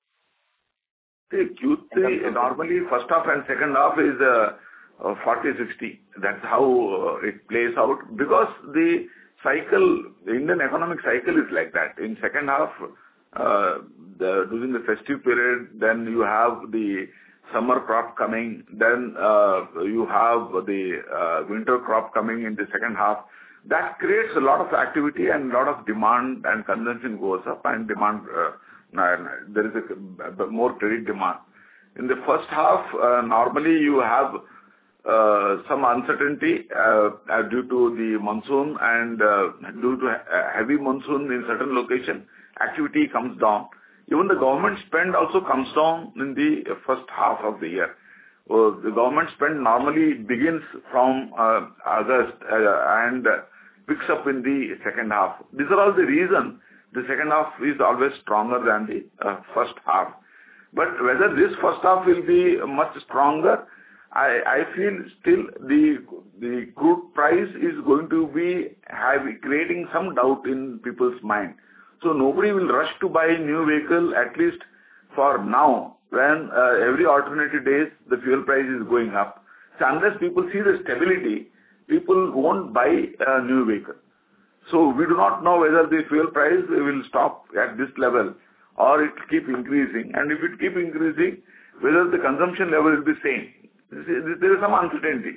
See, Q three, normally first half and second half is uh, uh, forty sixty. That's how uh, it plays out, because the cycle, the Indian economic cycle is like that. In second half, uh, the, during the festive period, then you have the summer crop coming, then uh, you have the uh, winter crop coming in the second half. That creates a lot of activity and a lot of demand, and consumption goes up, and demand, uh, there is a more credit demand. In the first half, uh, normally you have uh, some uncertainty uh, uh, due to the monsoon, and uh, due to heavy monsoon in certain location, activity comes down. Even the government spend also comes down in the first half of the year. Uh, the government spend normally begins from uh, August uh, and picks up in the second half. These are all the reasons the second half is always stronger than the uh, first half. But whether this first half will be much stronger, I, I feel still the the crude price is going to be have, creating some doubt in people's mind. So nobody will rush to buy a new vehicle, at least for now, when uh, every alternative days the fuel price is going up. So unless people see the stability, people won't buy a new vehicle. So we do not know whether the fuel price will stop at this level or it will keep increasing. And if it keep increasing, whether the consumption level will be same. There is some uncertainty.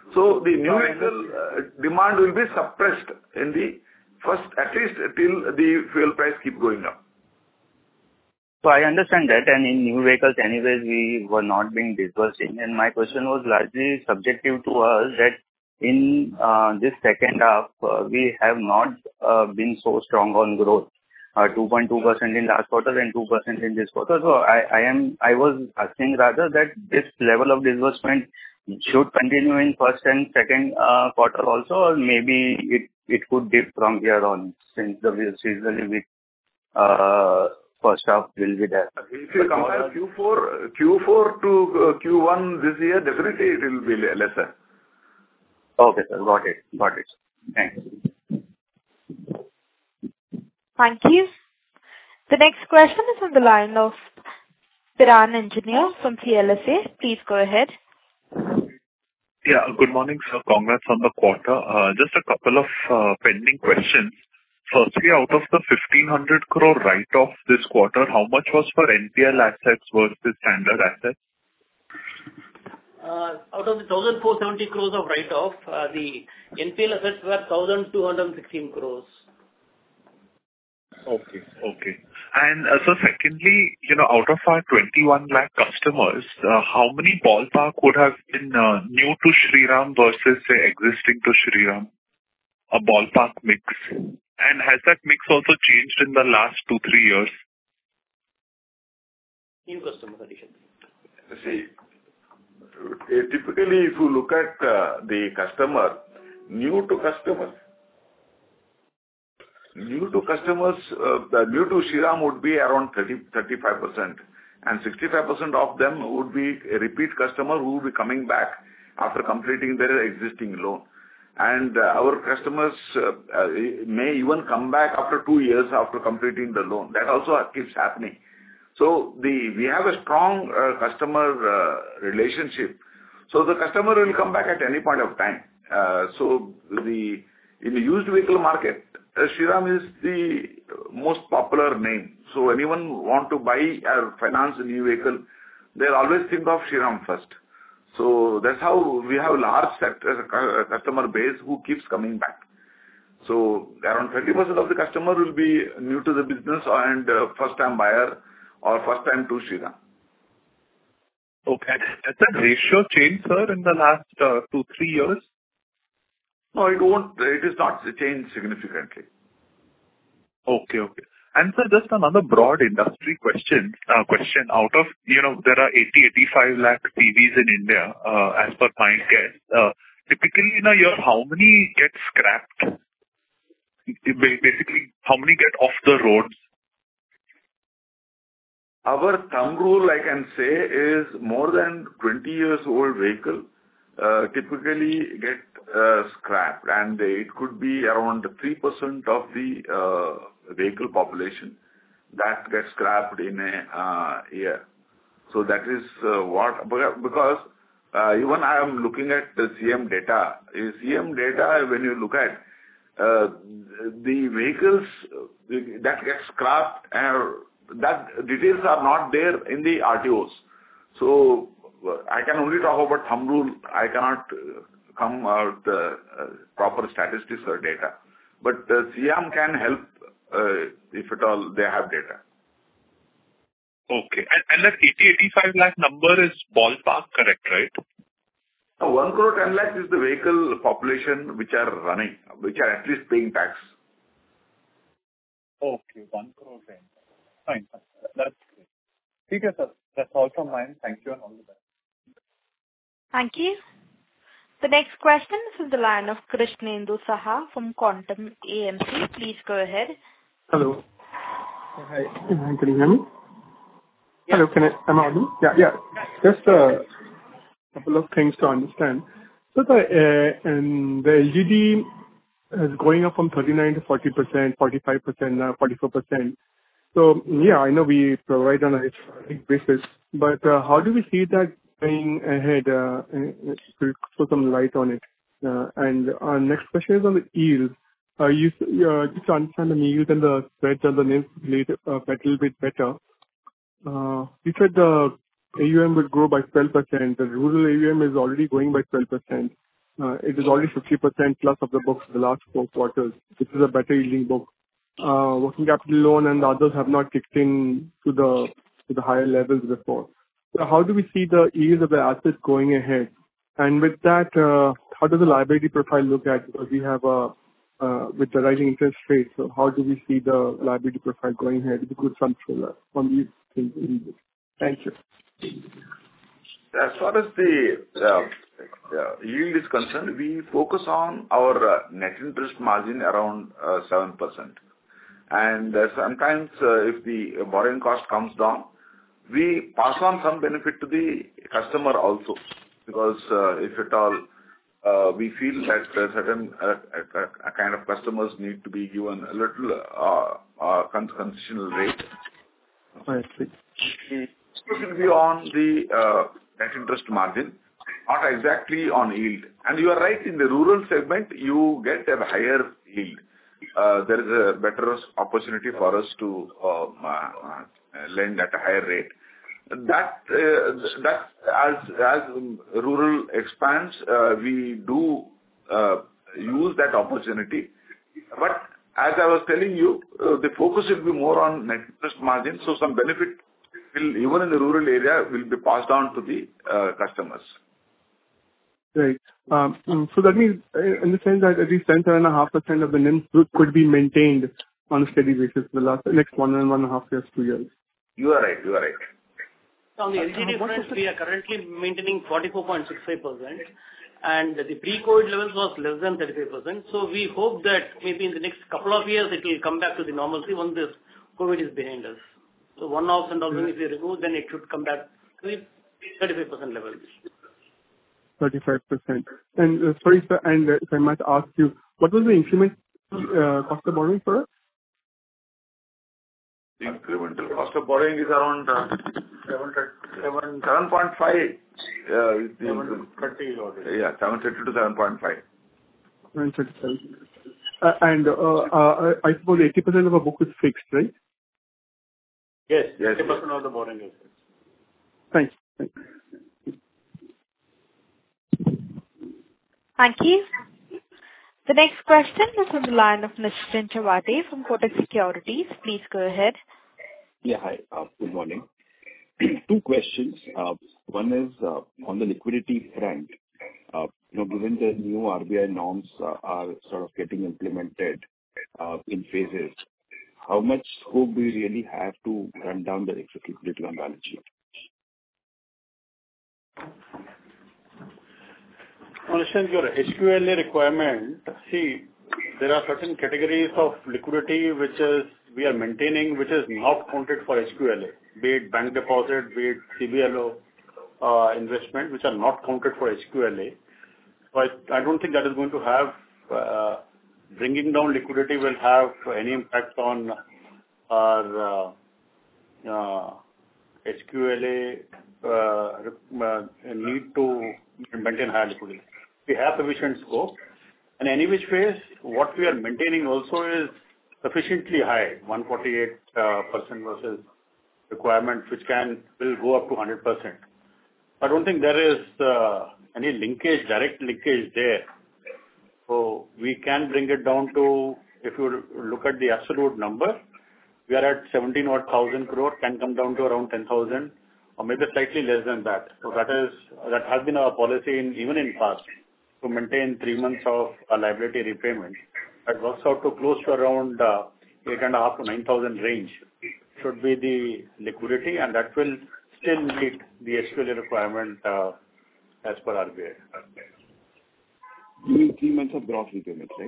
So the new vehicle uh, demand will be suppressed in the first, at least till the fuel price keep going up. So I understand that, and in new vehicles anyways, we were not being disbursing. And my question was largely subjective to us that in uh, this second half, uh, we have not uh, been so strong on growth. Uh, two point two percent in last quarter and two percent in this quarter. So I, I am, I was asking rather that this level of disbursement should continue in first and second uh, quarter also, or maybe it, it could dip from here on since the seasonally weak uh, first half will be there. If you compare Q four, Q four to uh, Q one this year, definitely it will be lesser. Okay, sir. Got it. Got it. Thanks. Thank you. The next question is on the line of Piran Engineer from C L S A. Please go ahead. Yeah, good morning, sir. Congrats on the quarter. Uh, just a couple of uh, pending questions. Firstly, out of the fifteen hundred crore write-off this quarter, how much was for N P L assets versus standard assets? Uh, out of the one thousand four hundred seventy crores of write-off, uh, the N P L assets were one thousand two hundred sixteen crores. Okay. Okay. And uh, so secondly, you know, out of our twenty-one lakh customers, uh, how many ballpark would have been uh, new to Shriram versus, say, existing to Shriram? A ballpark mix. And has that mix also changed in the last two, three years? New customer addition. See, typically if you look at uh, the customer, new to customers, New to customers, uh, the new to Shriram would be around thirty to thirty-five percent, and sixty-five percent of them would be a repeat customer who will be coming back after completing their existing loan. And uh, our customers uh, uh, may even come back after two years after completing the loan. That also keeps happening. So the we have a strong uh, customer uh, relationship. So the customer will come back at any point of time. Uh, so the in the used vehicle market, Uh, Shriram is the most popular name. So anyone want to buy or finance a new vehicle, they'll always think of Shriram first. So that's how we have a large sector, uh, customer base who keeps coming back. So around thirty percent of the customer will be new to the business and uh, first time buyer or first time to Shriram. Okay. Has that ratio changed, sir, in the last uh, two, three years? No, it won't. It is not changed significantly. Okay, okay. And sir, just another broad industry question. Uh, question out of, you know, there are eighty, eighty-five lakh P Vs in India, uh, as per my guess. Uh, typically in a year, how many get scrapped? Basically, how many get off the roads? Our thumb rule, I can say, is more than twenty years old vehicle uh, typically get uh, scrapped, and it could be around three percent of the uh, vehicle population that gets scrapped in a uh, year. So that is uh, what, because uh, even I am looking at the C M data. C M data, when you look at uh, the vehicles that get scrapped, and that details are not there in the R T Os. So I can only talk about thumb rule. I cannot uh, come out the uh, proper statistics or data. But uh, C M can help uh, if at all they have data. Okay. And, and that eighty, eighty-five lakh number is ballpark correct, right? Uh, one crore ten lakhs is the vehicle population which are running, which are at least paying tax. Okay, one crore ten. Fine. That's great. Okay, sir. That's all from mine. Thank you and all the best. Thank you. The next question is from the line of Krishnendu Saha from Quantum A M C. Please go ahead. Hello. Hi. Can you hear me? Yeah. Hello. Can I? Am I audible? Yeah. Yeah. Just a couple of things to understand. So the uh, and the L G D is going up from thirty-nine to forty percent, forty-five percent, now forty-four percent. So yeah, I know we provide on a historic basis, but uh, how do we see that going ahead? Uh, to throw some light on it. Uh, and our next question is on the yield. Uh, you uh, just to understand the yield and the spreads and the names later uh, a little bit better. Uh, you said the A U M would grow by twelve percent. The rural A U M is already going by twelve percent. Uh, it is already fifty percent plus of the books the last four quarters. This is a better yielding book. Uh, working capital loan and the others have not kicked in to the to the higher levels before. So how do we see the yields of the assets going ahead? And with that, uh, how does the liability profile look at? Because we have a uh, with the rising interest rates, so how do we see the liability profile going ahead? If you could some color on these things. Thank you. As far as the uh, uh, yield is concerned, we focus on our uh, net interest margin around uh, seven percent. And uh, sometimes uh, if the borrowing cost comes down, we pass on some benefit to the customer also. Because uh, if at all uh, we feel that uh, certain uh, uh, kind of customers need to be given a little uh, uh, concessional rate. I see. It will be on the uh, net interest margin, not exactly on yield. And you are right, in the rural segment, you get a higher yield. Uh, there is a better opportunity for us to uh, uh, lend at a higher rate. That uh, that as as rural expands, uh, we do uh, use that opportunity. But as I was telling you, uh, the focus will be more on net interest margin. So some benefit will, even in the rural area, will be passed on to the uh, customers. Right. Um, so that means, in the sense that at least ten, ten and a half percent of the N I M could be maintained on a steady basis for the last the next one and one and a half years, two years. You are right. You are right. On the L G D front, we are currently maintaining forty-four point six five percent, and the pre-COVID levels was less than thirty-five percent. So we hope that maybe in the next couple of years it will come back to the normalcy once this COVID is behind us. So one off and also if we remove, then it should come back to the thirty-five percent levels. thirty-five percent. And uh, sorry, sir, and uh, if I might ask you, what was the increment uh, cost of borrowing for us? The incremental cost of borrowing is around uh, seven point five. Uh, seven thirty. Yeah, seven thirty to seven point five. seven thirty-five. Uh, and uh, uh, I suppose eighty percent of a book is fixed, right? Yes, yes. eighty percent of the borrowing is fixed. Thanks. Thanks. Thank you. The next question is from the line of Nischint Chawathe from Kotak Securities. Please go ahead. Yeah, hi. Uh, good morning. Two questions. Uh, one is uh, on the liquidity front. Uh, you know, given the new R B I norms uh, are sort of getting implemented uh, in phases, how much scope do you really have to run down the excess liquidity on balance sheet? Understand your H Q L A requirement. See, there are certain categories of liquidity which is we are maintaining, which is not counted for H Q L A, be it bank deposit, be it C B L O uh, investment, which are not counted for H Q L A. So I, I don't think that is going to have uh, bringing down liquidity will have any impact on our uh, uh, H Q L A uh, uh, need to maintain higher liquidity. We have sufficient scope, and any which ways, what we are maintaining also is sufficiently high, one hundred forty-eight percent uh, versus requirement, which can will go up to one hundred percent. I don't think there is uh, any linkage, direct linkage there. So we can bring it down to, if you look at the absolute number, we are at seventeen odd thousand crore, can come down to around ten thousand, or maybe slightly less than that. So that is that has been our policy in even in past, to maintain three months of a liability repayment. That works out to close to around uh, eight and a half to nine thousand range should be the liquidity, and that will still meet the H Q L A requirement uh, as per R B I. You mean three months of gross repayment, right?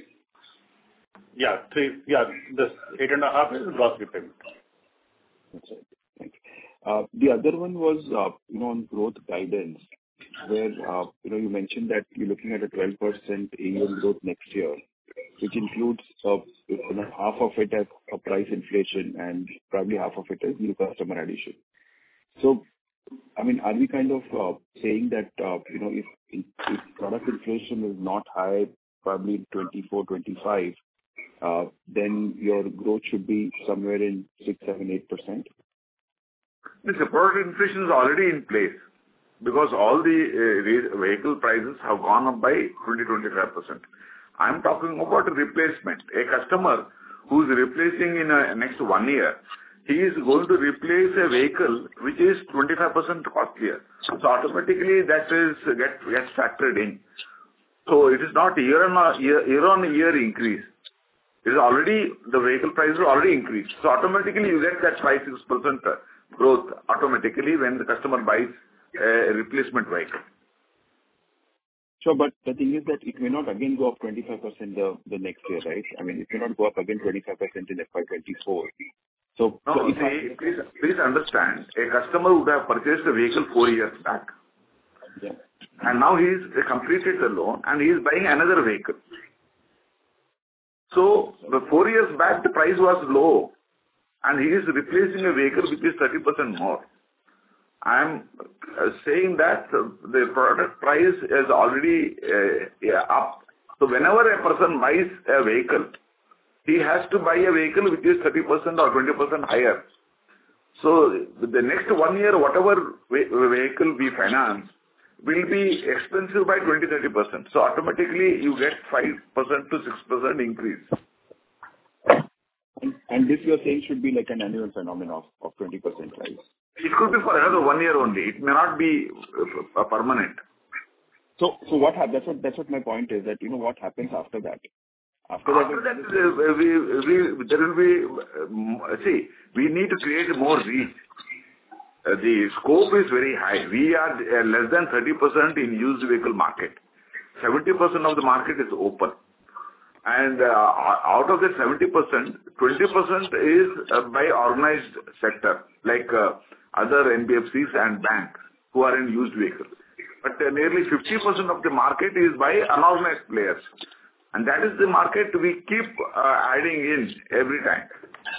Yeah, three. Yeah, this eight and a half is gross repayment. That's right. Thank you. Uh, the other one was, uh, you know, on growth guidance, where, uh, you know, you mentioned that you're looking at a twelve percent A U M growth next year, which includes, uh, you know, half of it as a price inflation and probably half of it as new customer addition. So, I mean, are we kind of uh, saying that, uh, you know, if, if product inflation is not high, probably in twenty-four, twenty-five, uh, then your growth should be somewhere in six, seven, eight percent? The product inflation is already in place. because all the uh, vehicle prices have gone up by twenty to twenty-five percent. I'm talking about a replacement. A customer who is replacing in a next one year, he is going to replace a vehicle which is twenty-five percent costlier. So automatically that is get gets factored in. So it is not year on year, year on year increase. It is already, the vehicle prices are already increased. So automatically you get that five to six percent growth automatically when the customer buys a replacement vehicle. Sure, but the thing is that it may not again go up twenty-five percent the, the next year, right? I mean, it may not go up again twenty-five percent in F Y twenty-four. So, no, so see, I, please, please understand, a customer would have purchased a vehicle four years back. Yeah. And now he's completed the loan and he is buying another vehicle. So, the four years back the price was low and he is replacing a vehicle which is thirty percent more. I am uh, saying that the product price is already uh, yeah, up. So, whenever a person buys a vehicle, he has to buy a vehicle which is thirty percent or twenty percent higher. So, the next one year, whatever vehicle we finance will be expensive by twenty to thirty percent. So, automatically you get five percent to six percent increase. And, and this you are saying should be like an annual phenomenon of, of twenty percent rise. It could be for another one year only. It may not be uh, permanent. So, so what happens? That's what that's what my point is. That you know what happens after that. After that, After that, uh, we, we, there will be, uh, see, we need to create more reach. Uh, the scope is very high. We are uh, less than thirty percent in used vehicle market. seventy percent of the market is open. And uh, out of that seventy percent, twenty percent is uh, by organized sector, like uh, other N B F Cs and banks who are in used vehicles. But uh, nearly fifty percent of the market is by unorganized players. And that is the market we keep uh, adding in every time.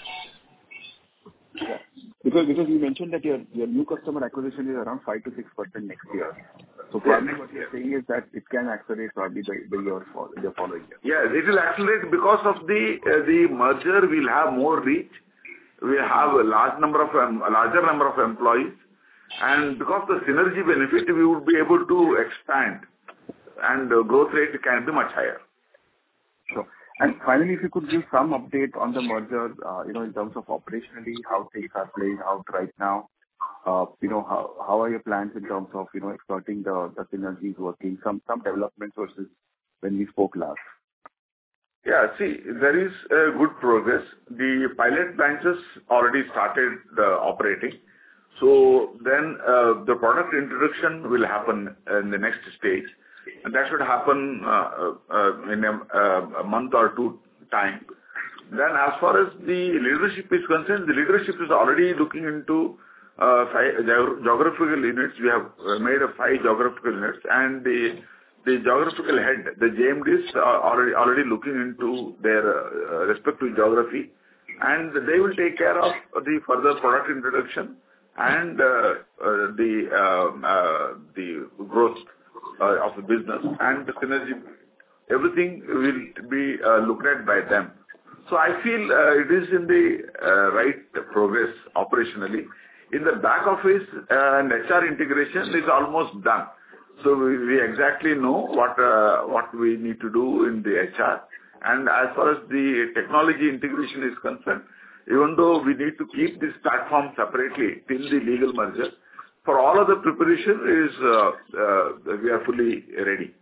Yeah. Because because you mentioned that your your new customer acquisition is around five to six percent next year. So probably what you're saying is that it can accelerate probably the the year for the following year. Yes, it will accelerate because of the uh, the merger. We'll have more reach. We'll have a large number of um, a larger number of employees, and because the synergy benefit, we would be able to expand, and uh, growth rate can be much higher. Sure. And finally, if you could give some update on the merger, uh, you know, in terms of operationally, how things are playing out right now. Uh, you know, how how are your plans in terms of, you know, exploiting the the synergies working, some some developments versus when we spoke last? Yeah, see, there is uh, good progress. The pilot branches already started uh, operating. So then uh, the product introduction will happen in the next stage. And that should happen uh, uh, in a, uh, a month or two time. Then as far as the leadership is concerned, the leadership is already looking into uh, five geographical units. We have made a five geographical units, and the the geographical head, the J M Ds, are already already looking into their uh, respective geography, and they will take care of the further product introduction and uh, uh, the uh, uh, the growth uh, of the business and the synergy. Everything will be uh, looked at by them. So I feel uh, it is in the uh, right progress operationally. In the back office, uh, and H R integration is almost done. So we, we exactly know what uh, what we need to do in the H R. And as far as the technology integration is concerned, even though we need to keep this platform separately till the legal merger, for all of the preparation is uh, uh, we are fully ready.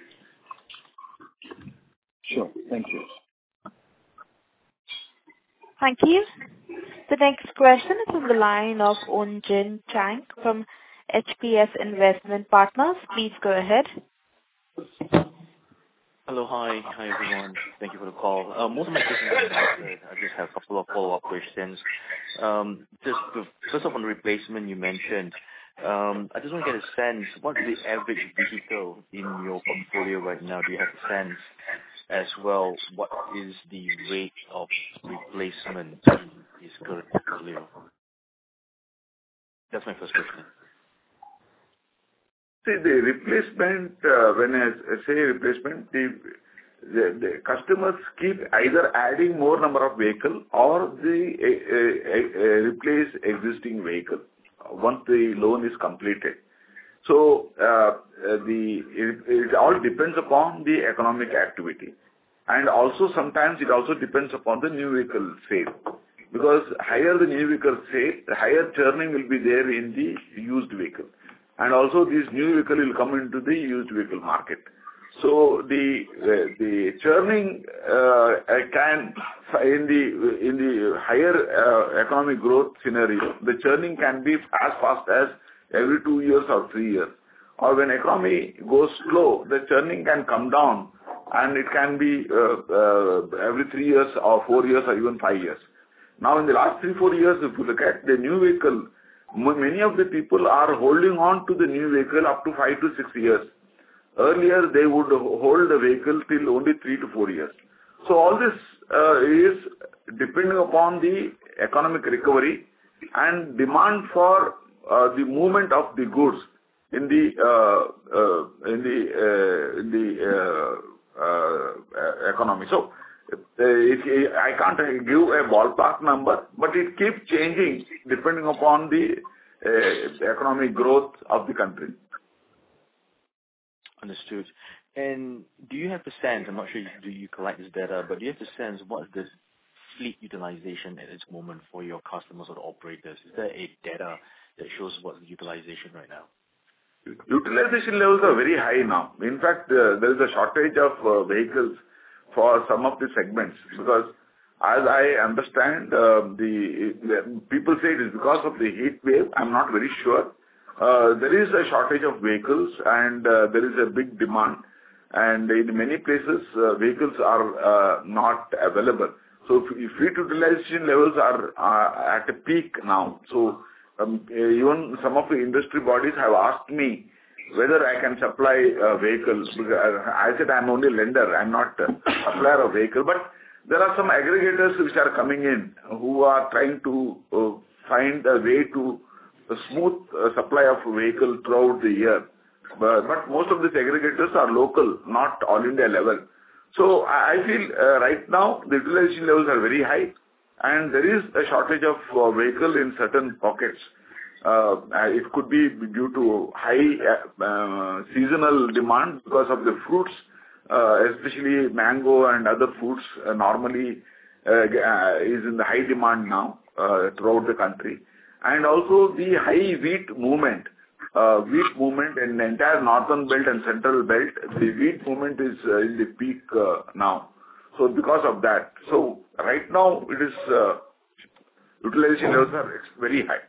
Sure. Thank you. Thank you. The next question is from the line of Onjin Chang from H P S Investment Partners. Please go ahead. Hello. Hi. Hi, everyone. Thank you for the call. Uh, Most of my questions have been answered. I just have a couple of follow-up questions. Um, Just to- first off, on the replacement you mentioned, um, I just want to get a sense, what is the average vehicle in your portfolio right now? Do you have a sense as well, what is the rate of replacement in this current portfolio? That's my first question. See, the replacement, uh, when I say replacement, the, the, the customers keep either adding more number of vehicle or the uh, uh, uh, replace existing vehicle once the loan is completed. So uh, the it, it all depends upon the economic activity, and also sometimes it also depends upon the new vehicle sale, because higher the new vehicle sale, the higher churning will be there in the used vehicle, and also this new vehicle will come into the used vehicle market. So the uh, the churning uh, can in the in the higher uh, economic growth scenario, the churning can be as fast as every two years or three years. Or when economy goes slow, the churning can come down, and it can be uh, uh, every three years or four years or even five years. Now, in the last three four years, if you look at the new vehicle, many of the people are holding on to the new vehicle up to five to six years. Earlier, they would hold the vehicle till only three to four years. So all this uh, is depending upon the economic recovery and demand for uh, the movement of the goods in the uh, uh, in the uh, in the uh, uh, economy. So uh, it, I can't give a ballpark number, but it keeps changing depending upon the uh, economic growth of the country. Understood. And do you have a sense, I'm not sure do you collect this data, but do you have a sense what is the fleet utilization at this moment for your customers or the operators? Is there a data that shows what's the utilization right now? Utilization levels are very high now. In fact, uh, there is a shortage of uh, vehicles for some of the segments, because as I understand, uh, the, the people say it is because of the heat wave. I'm not very sure. Uh, there is a shortage of vehicles, and uh, there is a big demand, and in many places uh, vehicles are uh, not available. So fleet utilization levels are uh, at a peak now. So um, even some of the industry bodies have asked me whether I can supply uh, vehicles. I said I'm only lender, I'm not a supplier of vehicle. But there are some aggregators which are coming in who are trying to uh, find a way to a smooth uh, supply of vehicle throughout the year. But, but most of these aggregators are local, not all India level. So I feel uh, right now the utilization levels are very high, and there is a shortage of uh, vehicle in certain pockets. Uh, it could be due to high uh, uh, seasonal demand because of the fruits, uh, especially mango and other fruits uh, normally uh, is in the high demand now uh, throughout the country. And also the high wheat movement, uh, wheat movement in the entire northern belt and central belt, the wheat movement is uh, in the peak uh, now. So because of that, so right now it is uh, utilization levels are very high.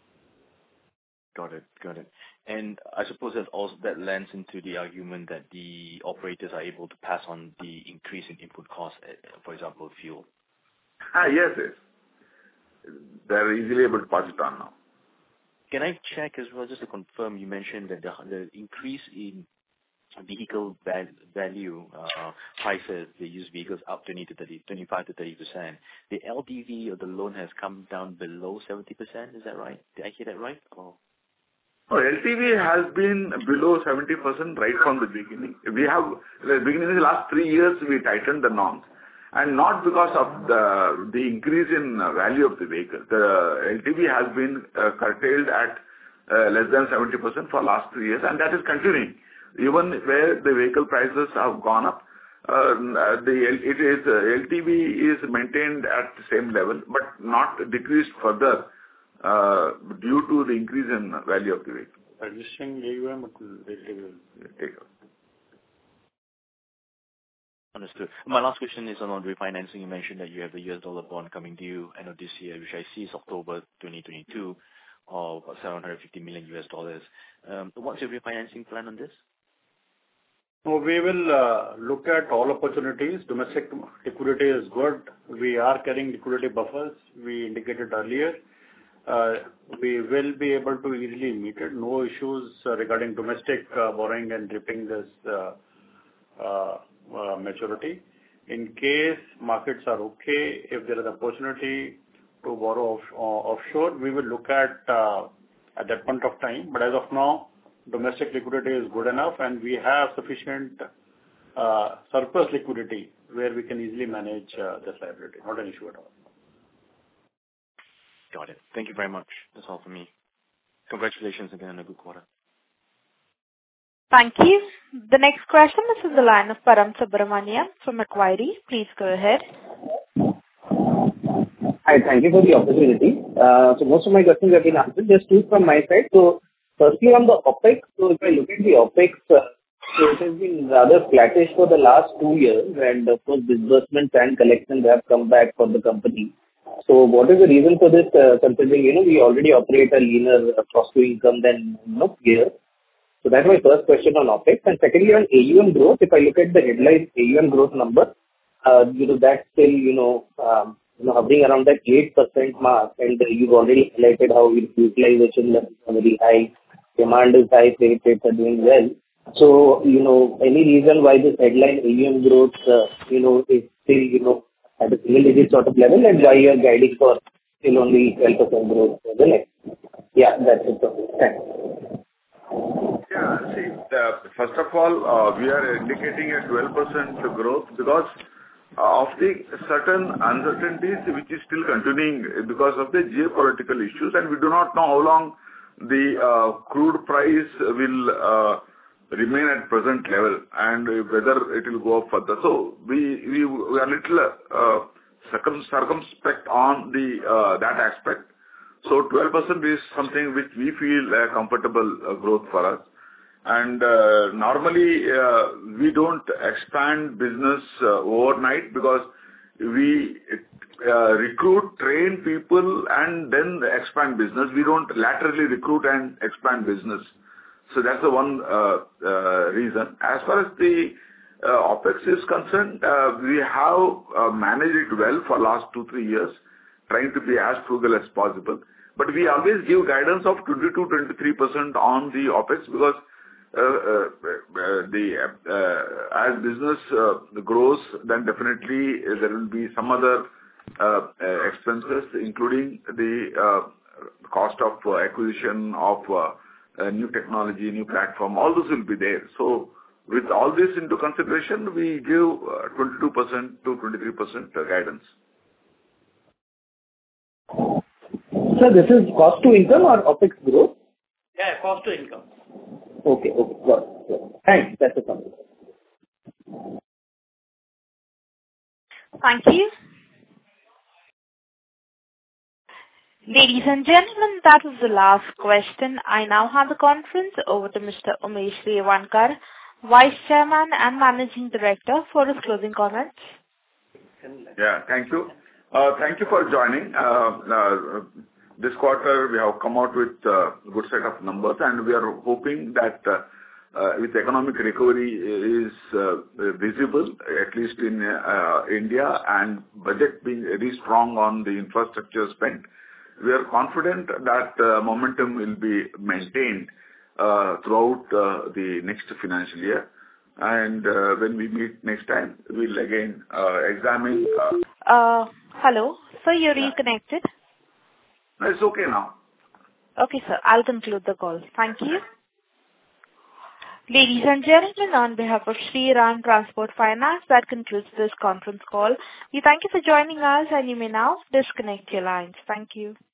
Got it, got it. And I suppose that also that lends into the argument that the operators are able to pass on the increase in input costs, for example, fuel. Ah, yes, yes. They're easily able to pass it on now. Can I check as well, just to confirm, you mentioned that the, the increase in vehicle val- value uh, prices, the used vehicles up twenty to thirty, twenty-five to thirty percent. The L T V of the loan has come down below seventy percent. Is that right? Did I hear that right? Or? Oh, L T V has been below seventy percent right from the beginning. We have, the beginning of the last three years, we tightened the norms. And not because of the the increase in value of the vehicle. The L T V has been uh, curtailed at uh, less than seventy percent for last three years, and that is continuing. Even where the vehicle prices have gone up, uh, the it is uh, L T V is maintained at the same level, but not decreased further uh, due to the increase in value of the vehicle. Existing A U M will take up. Understood. My last question is on refinancing. You mentioned that you have the U S dollar bond coming due end of this year, which I see is October twenty twenty-two, of seven hundred fifty million U S dollars. Um, what's your refinancing plan on this? So we will uh, look at all opportunities. Domestic liquidity is good. We are carrying liquidity buffers. We indicated earlier. Uh, we will be able to easily meet it. No issues uh, regarding domestic uh, borrowing and repaying this uh, uh, Uh, maturity. In case markets are okay, if there is opportunity to borrow off, uh, offshore, we will look at uh, at that point of time. But as of now, domestic liquidity is good enough, and we have sufficient uh, surplus liquidity where we can easily manage uh, this liability. Not an issue at all. Got it. Thank you very much. That's all for me. Congratulations again on a good quarter. Thank you. The next question is from the line of Param Subramanian from Macquarie. Please go ahead. Hi, thank you for the opportunity. Uh, so most of my questions have been answered. Just two from my side. So firstly on the OpEx, so if I look at the OpEx, uh, so it has been rather flattish for the last two years, and of course disbursements and collections have come back for the company. So what is the reason for this, uh, considering, you know, we already operate a leaner uh, cost to income than, you know, peers? So that's my first question on OpEx. And secondly, on A U M growth, if I look at the headline A U M growth number, uh, you know, that's still, you know, um, you know, hovering around that eight percent mark, and uh, you've already highlighted how utilization levels are very high, demand is high, credit rates are doing well. So, you know, any reason why this headline A U M growth, uh, you know, is still, you know, at a single digit sort of level, and why you are guiding for still only twelve percent growth for the next? Yeah, that's it. Thanks. Yeah, see, uh, first of all, uh, we are indicating a twelve percent growth because of the certain uncertainties which is still continuing because of the geopolitical issues, and we do not know how long the uh, crude price will uh, remain at present level and whether it will go up further. So we we, we are little uh, circum, circumspect on the uh, that aspect. So twelve percent is something which we feel a comfortable uh, growth for us. And uh, normally uh, we don't expand business uh, overnight because we uh, recruit, train people and then expand business. We don't laterally recruit and expand business. So that's the one uh, uh, reason. As far as the uh, OpEx is concerned, uh, we have uh, managed it well for last two, three years, trying to be as frugal as possible. But we always give guidance of twenty-two to twenty-three percent on the OpEx because uh, uh, uh, the uh, as business uh, grows, then definitely there will be some other uh, uh, expenses, including the uh, cost of uh, acquisition of uh, uh, new technology, new platform. All those will be there. So with all this into consideration, we give uh, twenty-two percent to twenty-three percent guidance. Sir, this is cost to income or OpEx growth? Yeah, cost to income. Okay, okay, got it. Thanks, that's it. Thank you. Ladies and gentlemen, that was the last question. I now hand the conference over to Mister Umesh Revankar, Vice Chairman and Managing Director, for his closing comments. Yeah, thank you. Uh, thank you for joining. Uh, uh, this quarter we have come out with a good set of numbers, and we are hoping that uh, uh, with economic recovery is uh, visible, at least in uh, India, and budget being very strong on the infrastructure spend, we are confident that uh, momentum will be maintained uh, throughout uh, the next financial year. And uh, when we meet next time, we'll again uh, examine. Uh, uh, hello, sir, you're reconnected. It's okay now. Okay, sir, I'll conclude the call. Thank you. Ladies and gentlemen, on behalf of Shriram Transport Finance, that concludes this conference call. We thank you for joining us, and you may now disconnect your lines. Thank you.